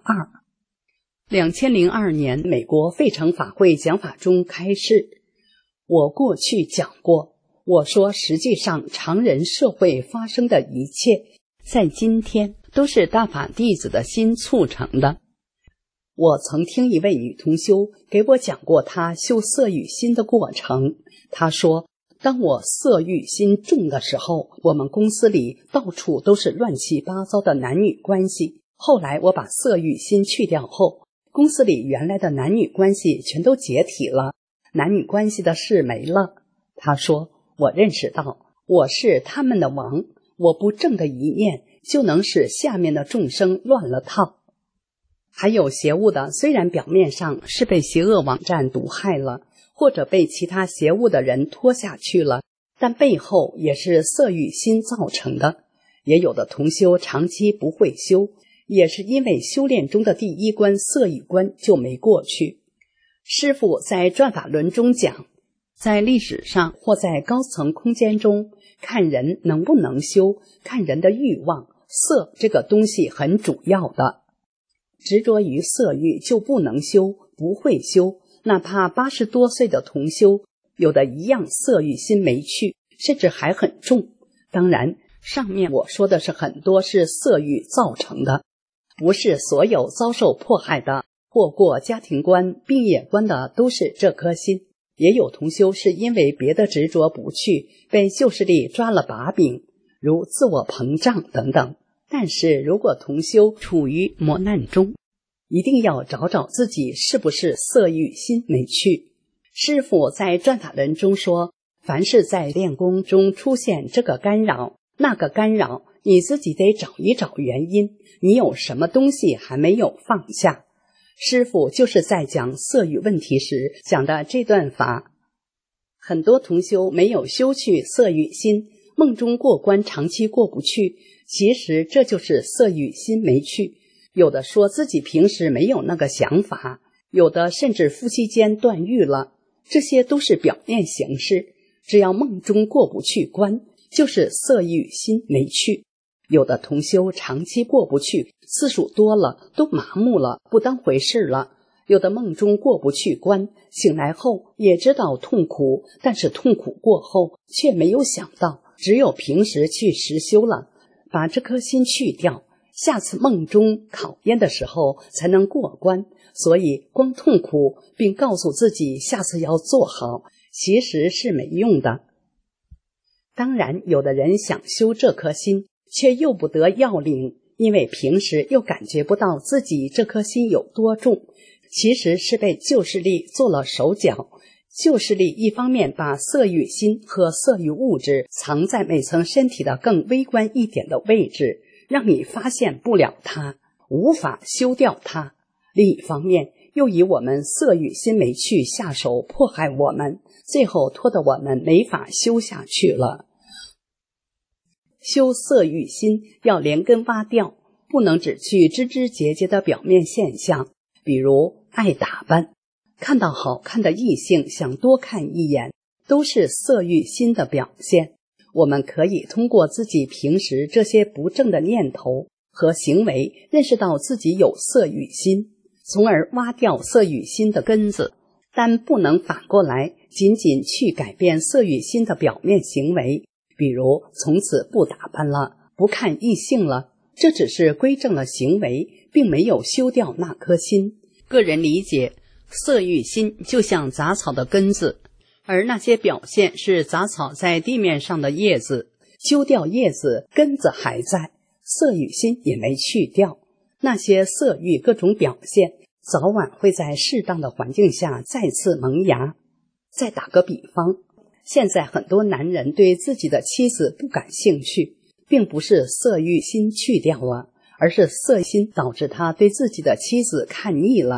2002年美国费城法会讲法中开示，我过去讲过，我说实际上常人社会发生的一切，在今天都是大法弟子的心促成的。我曾听一位女同修给我讲过她修色欲心的过程，她说当我色欲心重的时候，我们公司里到处都是乱七八糟的男女关系。后来我把色欲心去掉后，公司里原来的男女关系全都解体了，男女关系的事没了。他说，我认识到我是他们的王，我不正的一念就能使下面的众生乱了套。还有邪恶的，虽然表面上是被邪恶网站毒害了，或者被其他邪恶的人拖下去了，但背后也是色欲心造成的。也有的同修长期不会修，也是因为修炼中的第一关色欲关就没过去。师父在转法轮中讲，在历史上或在高层空间中，看人能不能修，看人的欲望，色这个东西很主要的。执着于色欲就不能修，不会修，哪怕80多岁的同修，有的一样色欲心没去，甚至还很重。当然，上面我说的是很多是色欲造成的，不是所有遭受迫害的或过家庭关、病业关的都是这颗心。也有同修是因为别的执着不去，被旧势力抓了把柄，如自我膨胀等等。但是如果同修处于磨难中，一定要找找自己是不是色欲心没去。师父在转法轮中说，凡是在练功中出现这个干扰那个干扰，你自己得找一找原因，你有什么东西还没有放下。师父就是在讲色欲问题时讲的这段法。很多同修没有修去色欲心，梦中过关长期过不去，其实这就是色欲心没去。有的说自己平时没有那个想法，有的甚至夫妻间断欲了，这些都是表面形式。只要梦中过不去关，就是色欲心没去。有的同修长期过不去，次数多了，都麻木了，不当回事了。有的梦中过不去关，醒来后也知道痛苦，但是痛苦过后却没有想到，只有平时去实修了，把这颗心去掉，下次梦中考验的时候才能过关。所以光痛苦并告诉自己下次要做好，其实是没用的。当然有的人想修这颗心，却又不得要领，因为平时又感觉不到自己这颗心有多重，其实是被旧势力做了手脚。旧势力一方面把色欲心和色欲物质藏在每层身体的更微观一点的位置，让你发现不了它，无法修掉它。另一方面又以我们色欲心没去下手迫害我们，最后拖得我们没法修下去了。修色欲心要连根挖掉，不能只去枝枝节节的表面现象，比如爱打扮，看到好看的异性想多看一眼，都是色欲心的表现。我们可以通过自己平时这些不正的念头和行为，认识到自己有色欲心，从而挖掉色欲心的根子。但不能反过来仅仅去改变色欲心的表面行为，比如从此不打扮了，不看异性了，这只是归正了行为，并没有修掉那颗心。个人理解，色欲心就像杂草的根子，而那些表现是杂草在地面上的叶子，修掉叶子，根子还在，色欲心也没去掉。那些色欲各种表现，早晚会在适当的环境下再次萌芽。再打个比方，现在很多男人对自己的妻子不感兴趣，并不是色欲心去掉了，而是色心导致他对自己的妻子看腻了，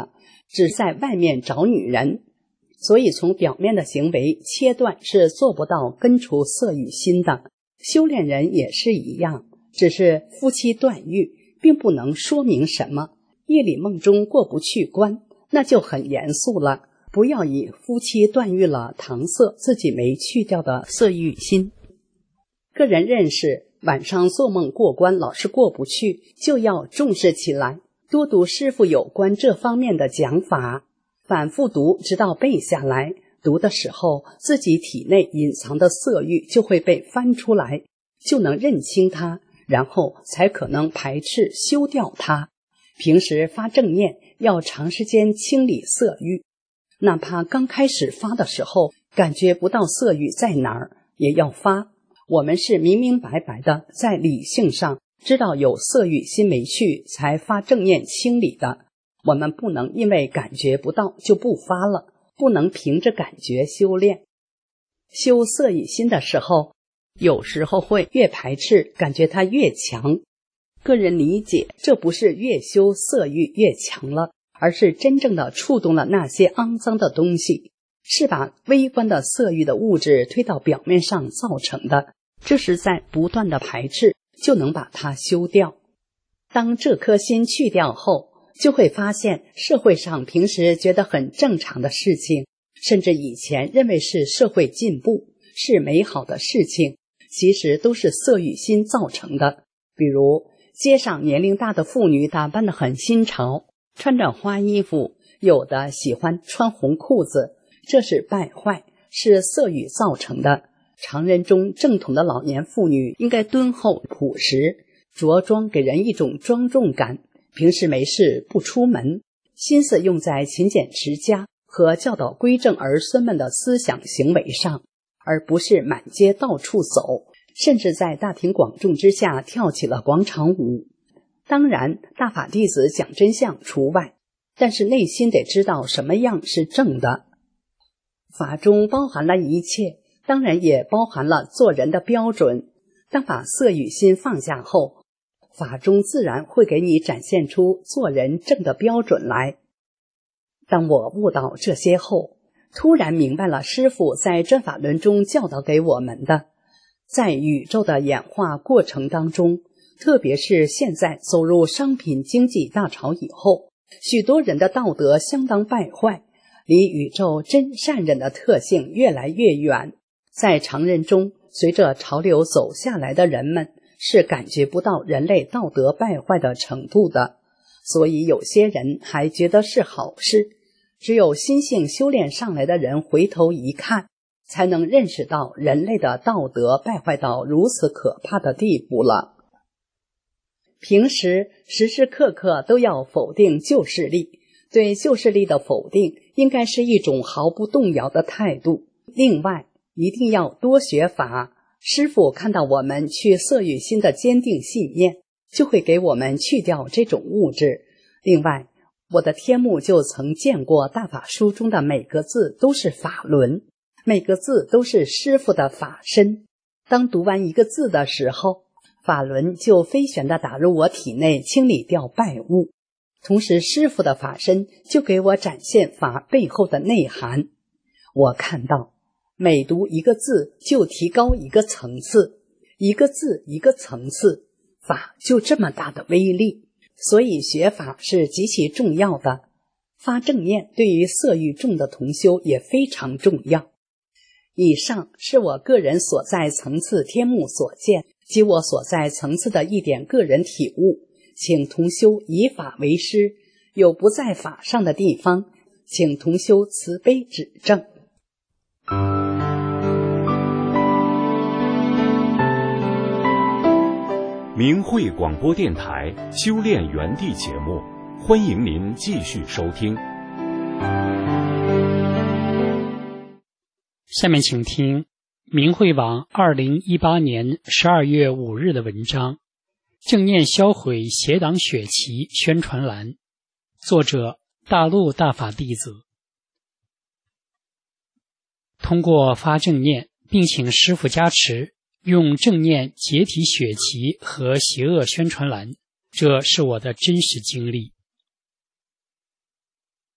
只在外面找女人，所以从表面的行为切断是做不到根除色欲心的。修炼人也是一样，只是夫妻断欲，并不能说明什么。夜里梦中过不去关，那就很严肃了。不要以夫妻断欲了搪塞自己没去掉的色欲心。个人认识，晚上做梦过关老是过不去，就要重视起来，多读师父有关这方面的讲法，反复读直到背下来。读的时候，自己体内隐藏的色欲就会被翻出来，就能认清它，然后才可能排斥修掉它。平时发正念要长时间清理色欲，哪怕刚开始发的时候感觉不到色欲在哪儿，也要发。我们是明明白白的在理性上知道有色欲心没去才发正念清理的，我们不能因为感觉不到就不发了，不能凭着感觉修炼。修色欲心的时候，有时候会越排斥，感觉它越强。个人理解，这不是越修色欲越强了，而是真正的触动了那些肮脏的东西，是把微观的色欲的物质推到表面上造成的。这是在不断的排斥，就能把它修掉。当这颗心去掉后，就会发现社会上平时觉得很正常的事情，甚至以前认为是社会进步，是美好的事情，其实都是色欲心造成的。比如街上年龄大的妇女打扮得很新潮，穿着花衣服，有的喜欢穿红裤子，这是败坏，是色欲造成的。常人中正统的老年妇女应该敦厚朴实，着装给人一种庄重感，平时没事不出门，心思用在勤俭持家和教导归正儿孙们的思想行为上，而不是满街到处走，甚至在大庭广众之下跳起了广场舞。当然大法弟子讲真相除外，但是内心得知道什么样是正的。法中包含了一切，当然也包含了做人的标准。当把色欲心放下后，法中自然会给你展现出做人正的标准来。当我悟到这些后，突然明白了师父在这法轮中教导给我们的，在宇宙的演化过程当中，特别是现在走入商品经济大潮以后，许多人的道德相当败坏，离宇宙真善忍的特性越来越远。在常人中，随着潮流走下来的人们是感觉不到人类道德败坏的程度的，所以有些人还觉得是好事。只有心性修炼上来的人回头一看，才能认识到人类的道德败坏到如此可怕的地步了。平时时时刻刻都要否定旧势力，对旧势力的否定应该是一种毫不动摇的态度。另外一定要多学法，师父看到我们去色欲心的坚定信念，就会给我们去掉这种物质。另外我的天目就曾见过大法书中的每个字都是法轮，每个字都是师父的法身。当读完一个字的时候，法轮就飞旋地打入我体内，清理掉败物。同时师父的法身就给我展现法背后的内涵。我看到每读一个字就提高一个层次，一个字一个层次，法就这么大的威力。所以学法是极其重要的，发正念对于色欲重的同修也非常重要。以上是我个人所在层次天目所见及我所在层次的一点个人体悟，请同修以法为师，有不在法上的地方，请同修慈悲指正。 明慧广播电台修炼原地节目，欢迎您继续收听。 下面请听明慧网2018年12月5日的文章，正念销毁邪党血旗宣传栏，作者大陆大法弟子。通过发正念并请师父加持，用正念解体血旗和邪恶宣传栏，这是我的真实经历。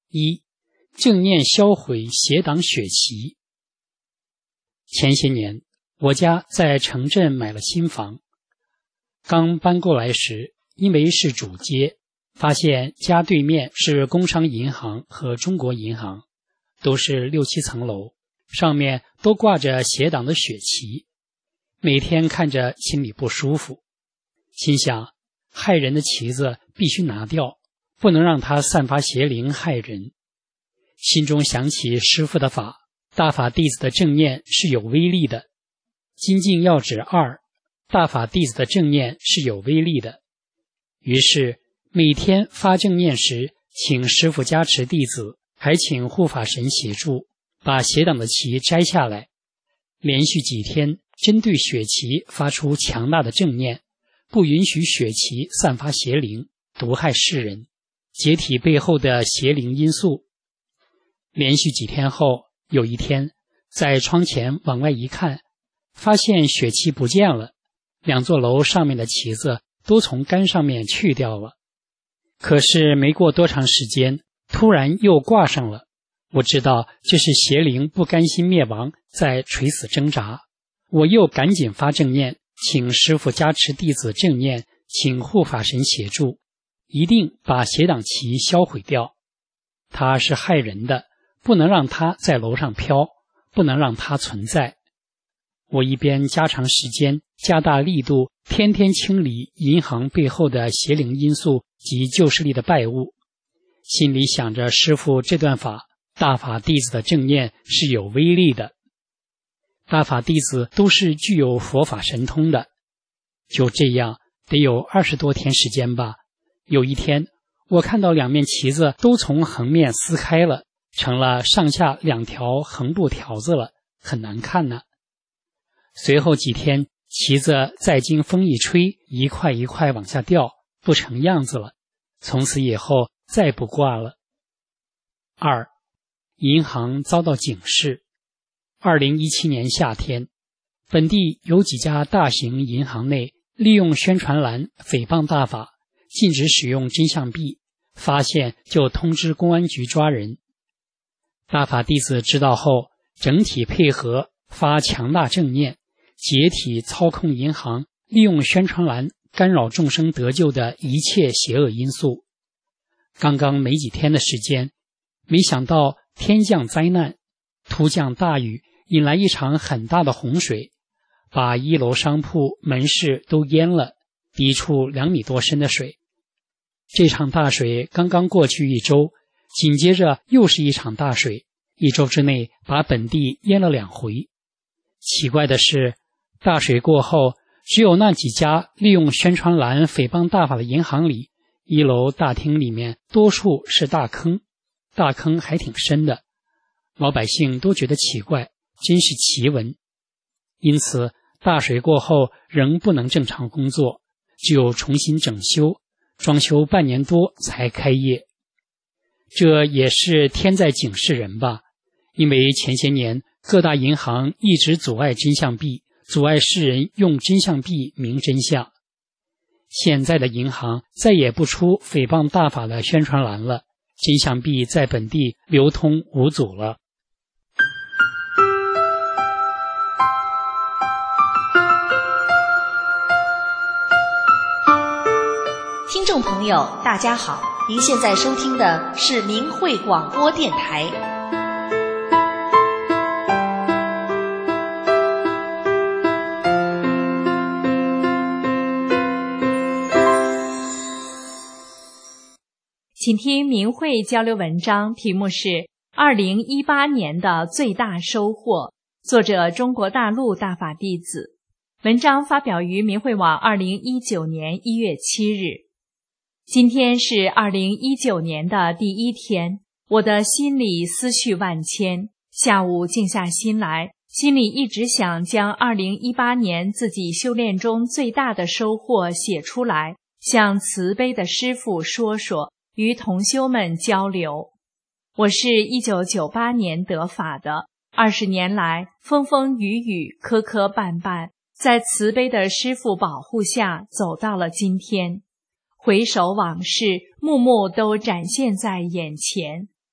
一、正念销毁邪党血旗。前些年，我家在城镇买了新房，刚搬过来时，因为是主街，发现家对面是工商银行和中国银行，都是6、7层楼，上面都挂着邪党的血旗，每天看着心里不舒服，心想害人的旗子必须拿掉，不能让它散发邪灵害人。心中想起师父的法，大法弟子的正念是有威力的。精进要旨2，大法弟子的正念是有威力的。于是每天发正念时，请师父加持弟子，还请护法神协助，把邪党的旗摘下来。连续几天针对血旗发出强大的正念，不允许血旗散发邪灵，毒害世人，解体背后的邪灵因素。连续几天后，有一天在窗前往外一看，发现血旗不见了，2座楼上面的旗子都从杆上面去掉了。可是没过多长时间，突然又挂上了。我知道这是邪灵不甘心灭亡，在垂死挣扎。我又赶紧发正念，请师父加持弟子正念，请护法神协助，一定把邪党旗销毁掉。它是害人的，不能让它在楼上飘，不能让它存在。我一边加长时间，加大力度，天天清理银行背后的邪灵因素及旧势力的败物，心里想着师父这段法，大法弟子的正念是有威力的。大法弟子都是具有佛法神通的。就这样得有20多天时间吧。有一天，我看到2面旗子都从横面撕开了，成了上下2条横布条子了，很难看呢。随后几天，旗子再经风一吹，一块一块往下掉，不成样子了。从此以后再不挂了。2. 银行遭到警示。2017年夏天，本地有几家大型银行内利用宣传栏诽谤大法，禁止使用真相币，发现就通知公安局抓人。大法弟子知道后，整体配合发强大正念，解体操控银行，利用宣传栏干扰众生得救的一切邪恶因素。刚刚没几天的时间，没想到天降灾难，突降大雨，引来一场很大的洪水，把1楼商铺门市都淹了，低处2米多深的水。这场大水刚刚过去1周，紧接着又是一场大水，1周之内把本地淹了2回。奇怪的是，大水过后，只有那几家利用宣传栏诽谤大法的银行里，1楼大厅里面多数是大坑，大坑还挺深的，老百姓都觉得奇怪，真是奇闻。因此大水过后仍不能正常工作，只有重新整修，装修半年多才开业。这也是天在警示人吧，因为前些年各大银行一直阻碍真相币，阻碍世人用真相币明真相。现在的银行再也不出诽谤大法的宣传栏了，真相币在本地流通无阻了。 听众朋友，大家好，您现在收听的是明慧广播电台。 请听明慧交流文章，题目是2018年的最大收获，作者中国大陆大法弟子。文章发表于明慧网2019年1月7日。今天是2019年的第1天，我的心里思绪万千。下午静下心来，心里一直想将2018年自己修炼中最大的收获写出来，向慈悲的师父说说，与同修们交流。我是1998年得法的，20年来风风雨雨，磕磕绊绊，在慈悲的师父保护下走到了今天。回首往事，幕幕都展现在眼前。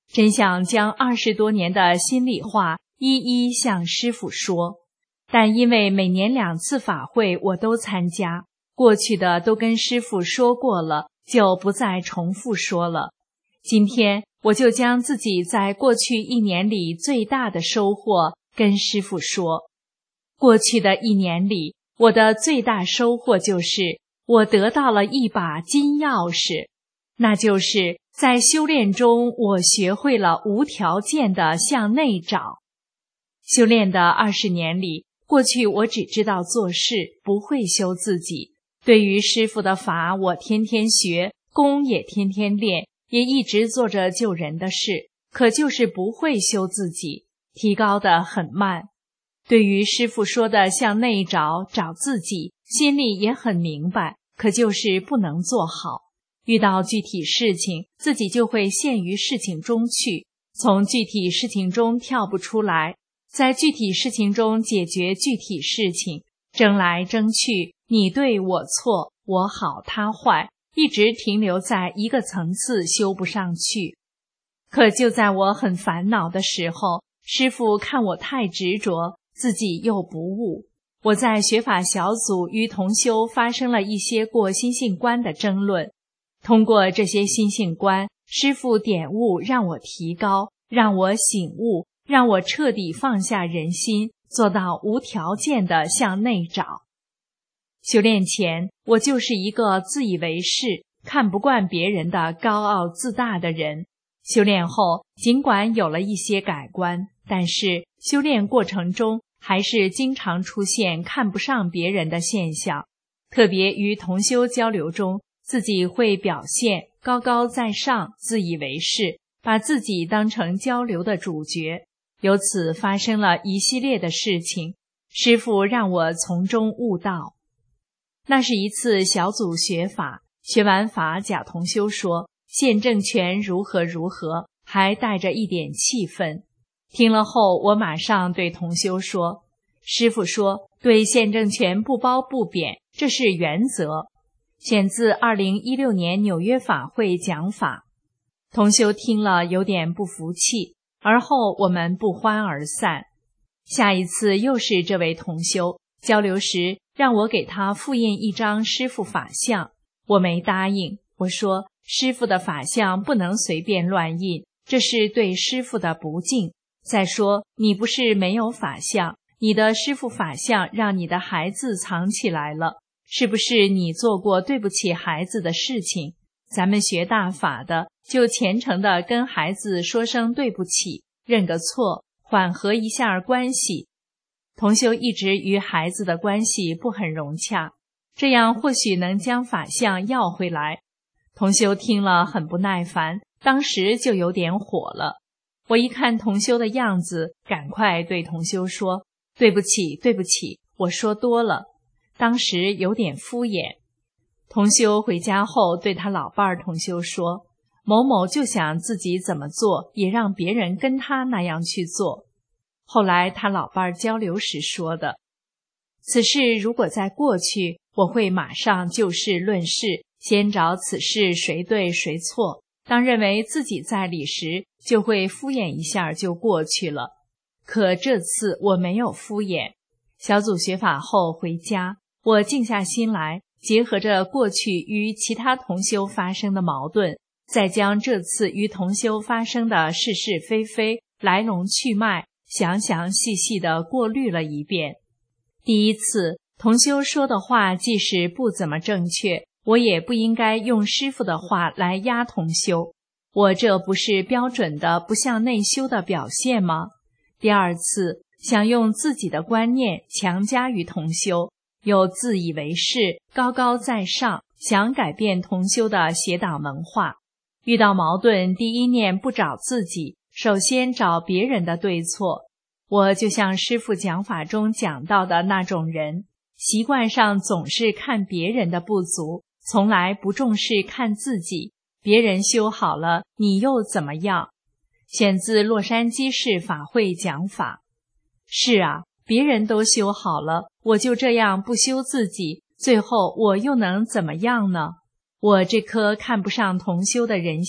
真想将20多年的心里话一一向师父说，但因为每年2次法会我都参加，过去的都跟师父说过了，就不再重复说了。今天我就将自己在过去1年里最大的收获跟师父说。过去的1年里，我的最大收获就是我得到了一把金钥匙，那就是在修炼中我学会了无条件的向内找。修炼的20年里，过去我只知道做事，不会修自己。对于师父的法，我天天学，功也天天练，也一直做着救人的事，可就是不会修自己，提高得很慢。对于师父说的向内找，找自己，心里也很明白，可就是不能做好。遇到具体事情，自己就会陷于事情中去，从具体事情中跳不出来，在具体事情中解决具体事情，争来争去，你对我错，我好他坏，一直停留在一个层次，修不上去。可就在我很烦恼的时候，师父看我太执着，自己又不悟。我在学法小组与同修发生了一些过心性观的争论，通过这些心性观，师父点悟，让我提高，让我醒悟，让我彻底放下人心，做到无条件的向内找。修炼前，我就是一个自以为是、看不惯别人的高傲自大的人。修炼后，尽管有了一些改观，但是修炼过程中还是经常出现看不上别人的现象，特别于同修交流中，自己会表现高高在上，自以为是，把自己当成交流的主角，由此发生了一系列的事情。师父让我从中悟道。那是一次小组学法，学完法，甲同修说现政权如何如何，还带着一点气愤。听了后，我马上对同修说，师父说对现政权不褒不贬，这是原则。选自2016年纽约法会讲法。同修听了有点不服气，而后我们不欢而散。下一次又是这位同修，交流时让我给他复印一张师父法像，我没答应。我说师父的法像不能随便乱印，这是对师父的不敬。再说你不是没有法像，你的师父法像让你的孩子藏起来了，是不是你做过对不起孩子的事情？咱们学大法的，就虔诚地跟孩子说声对不起，认个错，缓和一下关系。同修一直与孩子的关系不很融洽，这样或许能将法像要回来。同修听了很不耐烦，当时就有点火了。我一看同修的样子，赶快对同修说，对不起，对不起，我说多了。当时有点敷衍。同修回家后对他老伴儿同修说，某某就想自己怎么做，也让别人跟他那样去做。后来他老伴儿交流时说的，此事如果在过去，我会马上就事论事，先找此事谁对谁错，当认为自己在理时，就会敷衍一下就过去了。可这次我没有敷衍。小组学法后回家，我静下心来，结合着过去与其他同修发生的矛盾，再将这次与同修发生的是是非非、来龙去脉详详细细地过滤了一遍。第一次，同修说的话即使不怎么正确，我也不应该用师父的话来压同修，我这不是标准的不向内修的表现吗？第二次，想用自己的观念强加于同修，又自以为是，高高在上，想改变同修的邪党文化。遇到矛盾，第一念不找自己，首先找别人的对错。我就像师父讲法中讲到的那种人，习惯上总是看别人的不足，从来不重视看自己。别人修好了，你又怎么样？选自洛杉矶市法会讲法。是啊，别人都修好了，我就这样不修自己，最后我又能怎么样呢？我这颗看不上同修的人心，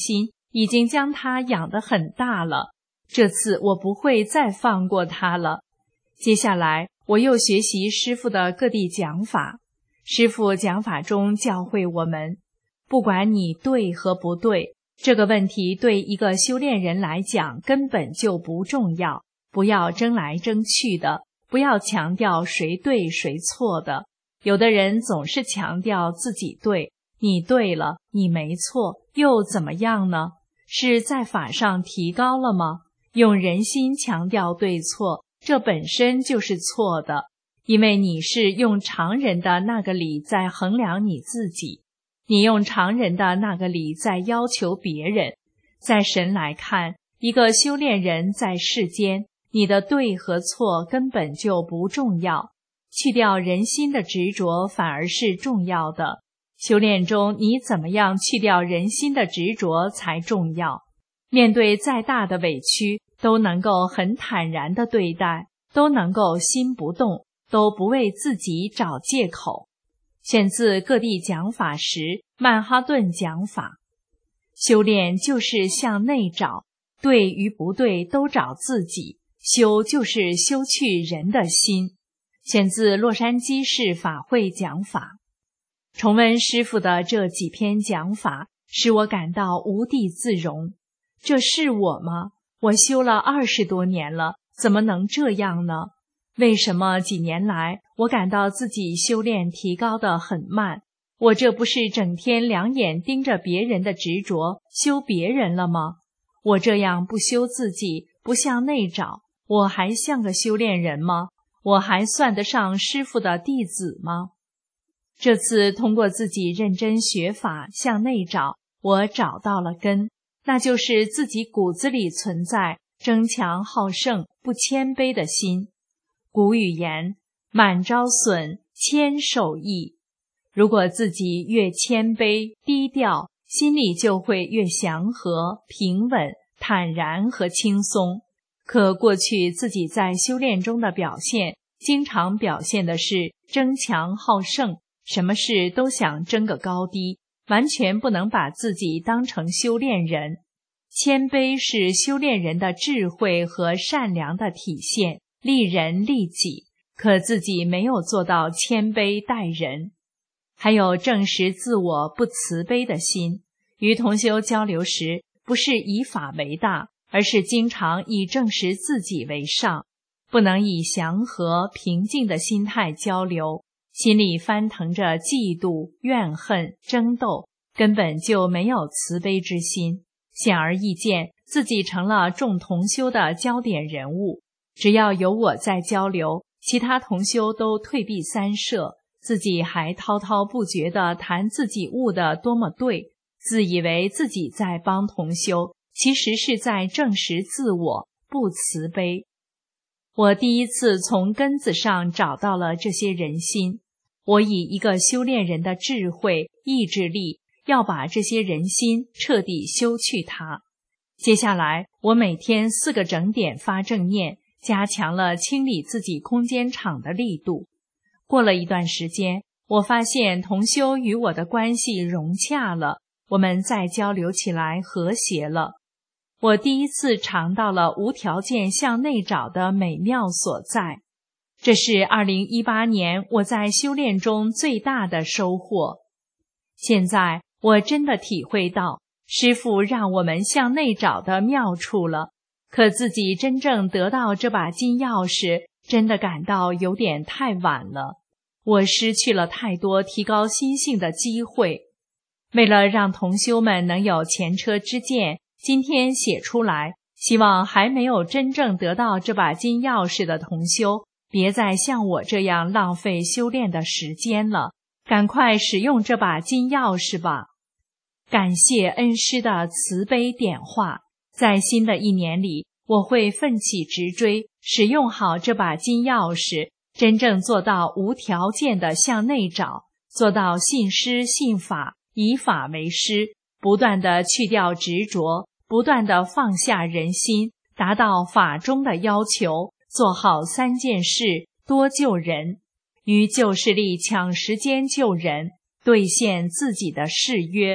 已经将它养得很大了，这次我不会再放过它了。接下来我又学习师父的各地讲法，师父讲法中教诲我们，不管你对和不对，这个问题对一个修炼人来讲根本就不重要，不要争来争去的，不要强调谁对谁错的。有的人总是强调自己对，你对了，你没错，又怎么样呢？是在法上提高了吗？用人心强调对错，这本身就是错的，因为你是用常人的那个理在衡量你自己，你用常人的那个理在要求别人。在神来看，一个修炼人在世间，你的对和错根本就不重要，去掉人心的执着反而是重要的。修炼中你怎么样去掉人心的执着才重要。面对再大的委屈，都能够很坦然地对待，都能够心不动，都不为自己找借口。选自各地讲法时曼哈顿讲法。修炼就是向内找，对与不对都找自己，修就是修去人的心。选自洛杉矶市法会讲法。重温师父的这几篇讲法，使我感到无地自容。这是我吗？我修了20多年了，怎么能这样呢？为什么几年来我感到自己修炼提高得很慢？我这不是整天两眼盯着别人的执着，修别人了吗？我这样不修自己，不向内找，我还像个修炼人吗？我还算得上师父的弟子吗？这次通过自己认真学法向内找，我找到了根，那就是自己骨子里存在争强好胜不谦卑的心。古语言，满招损，谦受益。如果自己越谦卑低调，心里就会越祥和平稳坦然和轻松。可过去自己在修炼中的表现，经常表现的是争强好胜，什么事都想争个高低，完全不能把自己当成修炼人。谦卑是修炼人的智慧和善良的体现，利人利己，可自己没有做到谦卑待人。还有正视自我不慈悲的心，与同修交流时，不是以法为大，而是经常以正视自己为上，不能以祥和平静的心态交流，心里翻腾着嫉妒怨恨争斗，根本就没有慈悲之心。显而易见，自己成了众同修的焦点人物，只要有我在交流，其他同修都退避三舍，自己还滔滔不绝地谈自己悟得多么对，自以为自己在帮同修，其实是在证实自我，不慈悲。我第一次从根子上找到了这些人心，我以一个修炼人的智慧意志力，要把这些人心彻底修去它。接下来我每天4个整点发正念，加强了清理自己空间场的力度。过了一段时间，我发现同修与我的关系融洽了，我们再交流起来和谐了。我第一次尝到了无条件向内找的美妙所在。这是2018年我在修炼中最大的收获。现在我真的体会到师父让我们向内找的妙处了，可自己真正得到这把金钥匙，真的感到有点太晚了。我失去了太多提高心性的机会。为了让同修们能有前车之鉴，今天写出来，希望还没有真正得到这把金钥匙的同修，别再像我这样浪费修炼的时间了，赶快使用这把金钥匙吧。感谢恩师的慈悲点化，在新的一年里，我会奋起直追，使用好这把金钥匙，真正做到无条件的向内找，做到信师信法，以法为师，不断的去掉执着，不断的放下人心，达到法中的要求，做好3件事，多救人，与旧势力抢时间救人，兑现自己的誓约，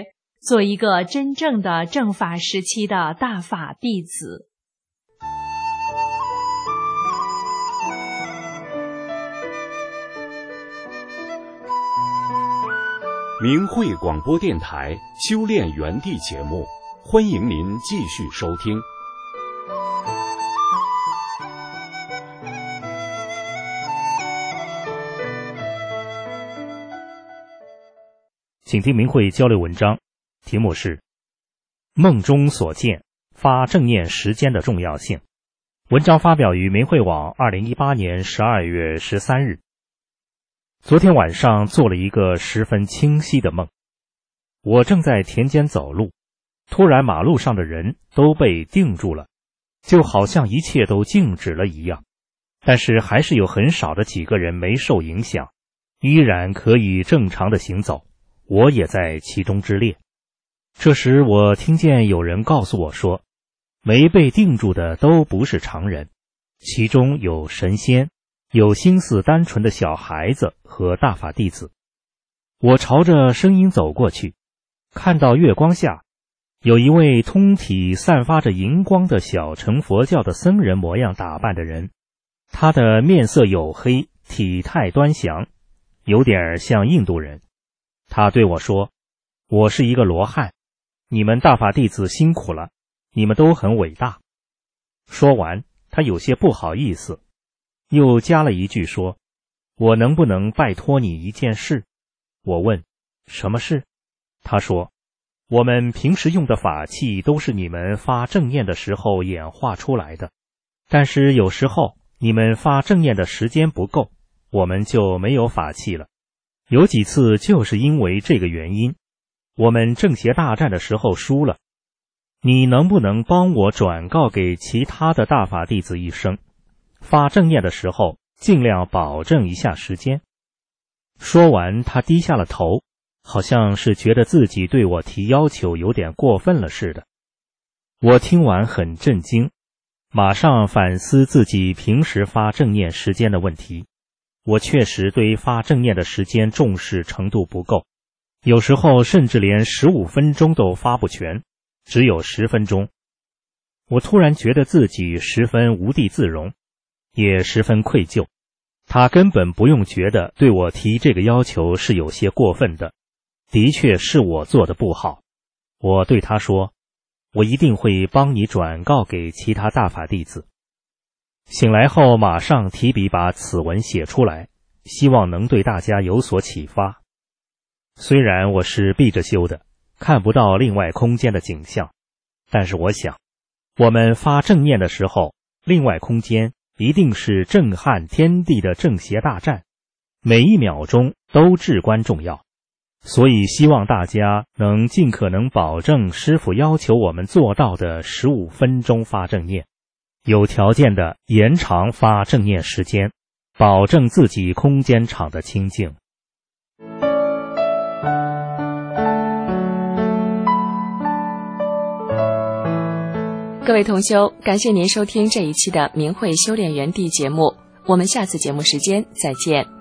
做一个真正的正法时期的大法弟子。 明慧广播电台修炼园地节目，欢迎您继续收听。 请听明慧交流文章，题目是梦中所见发正念时间的重要性。文章发表于明慧网2018年12月13日。昨天晚上做了一个十分清晰的梦，我正在田间走路，突然马路上的人都被定住了，就好像一切都静止了一样，但是还是有很少的几个人没受影响，依然可以正常的行走，我也在其中之列。这时我听见有人告诉我说，没被定住的都不是常人，其中有神仙，有心思单纯的小孩子和大法弟子。我朝着声音走过去，看到月光下有一位通体散发着荧光的小乘佛教的僧人模样打扮的人，他的面色黝黑，体态端详，有点像印度人。他对我说，我是一个罗汉，你们大法弟子辛苦了，你们都很伟大。说完他有些不好意思，又加了一句说，我能不能拜托你一件事？我问，什么事？他说，我们平时用的法器都是你们发正念的时候演化出来的，但是有时候你们发正念的时间不够，我们就没有法器了。有几次就是因为这个原因，我们正邪大战的时候输了。你能不能帮我转告给其他的大法弟子一声，发正念的时候尽量保证一下时间？说完他低下了头，好像是觉得自己对我提要求有点过分了似的。我听完很震惊，马上反思自己平时发正念时间的问题。我确实对发正念的时间重视程度不够，有时候甚至连15分钟都发不全，只有10分钟。我突然觉得自己十分无地自容，也十分愧疚。他根本不用觉得对我提这个要求是有些过分的，的确是我做的不好。我对他说，我一定会帮你转告给其他大法弟子。醒来后马上提笔把此文写出来，希望能对大家有所启发。虽然我是闭着修的，看不到另外空间的景象，但是我想，我们发正念的时候，另外空间一定是震撼天地的正邪大战，每一秒钟都至关重要。所以希望大家能尽可能保证师父要求我们做到的15分钟发正念，有条件的延长发正念时间，保证自己空间场的清净。 各位同修，感谢您收听这一期的明慧修炼园地节目，我们下次节目时间再见。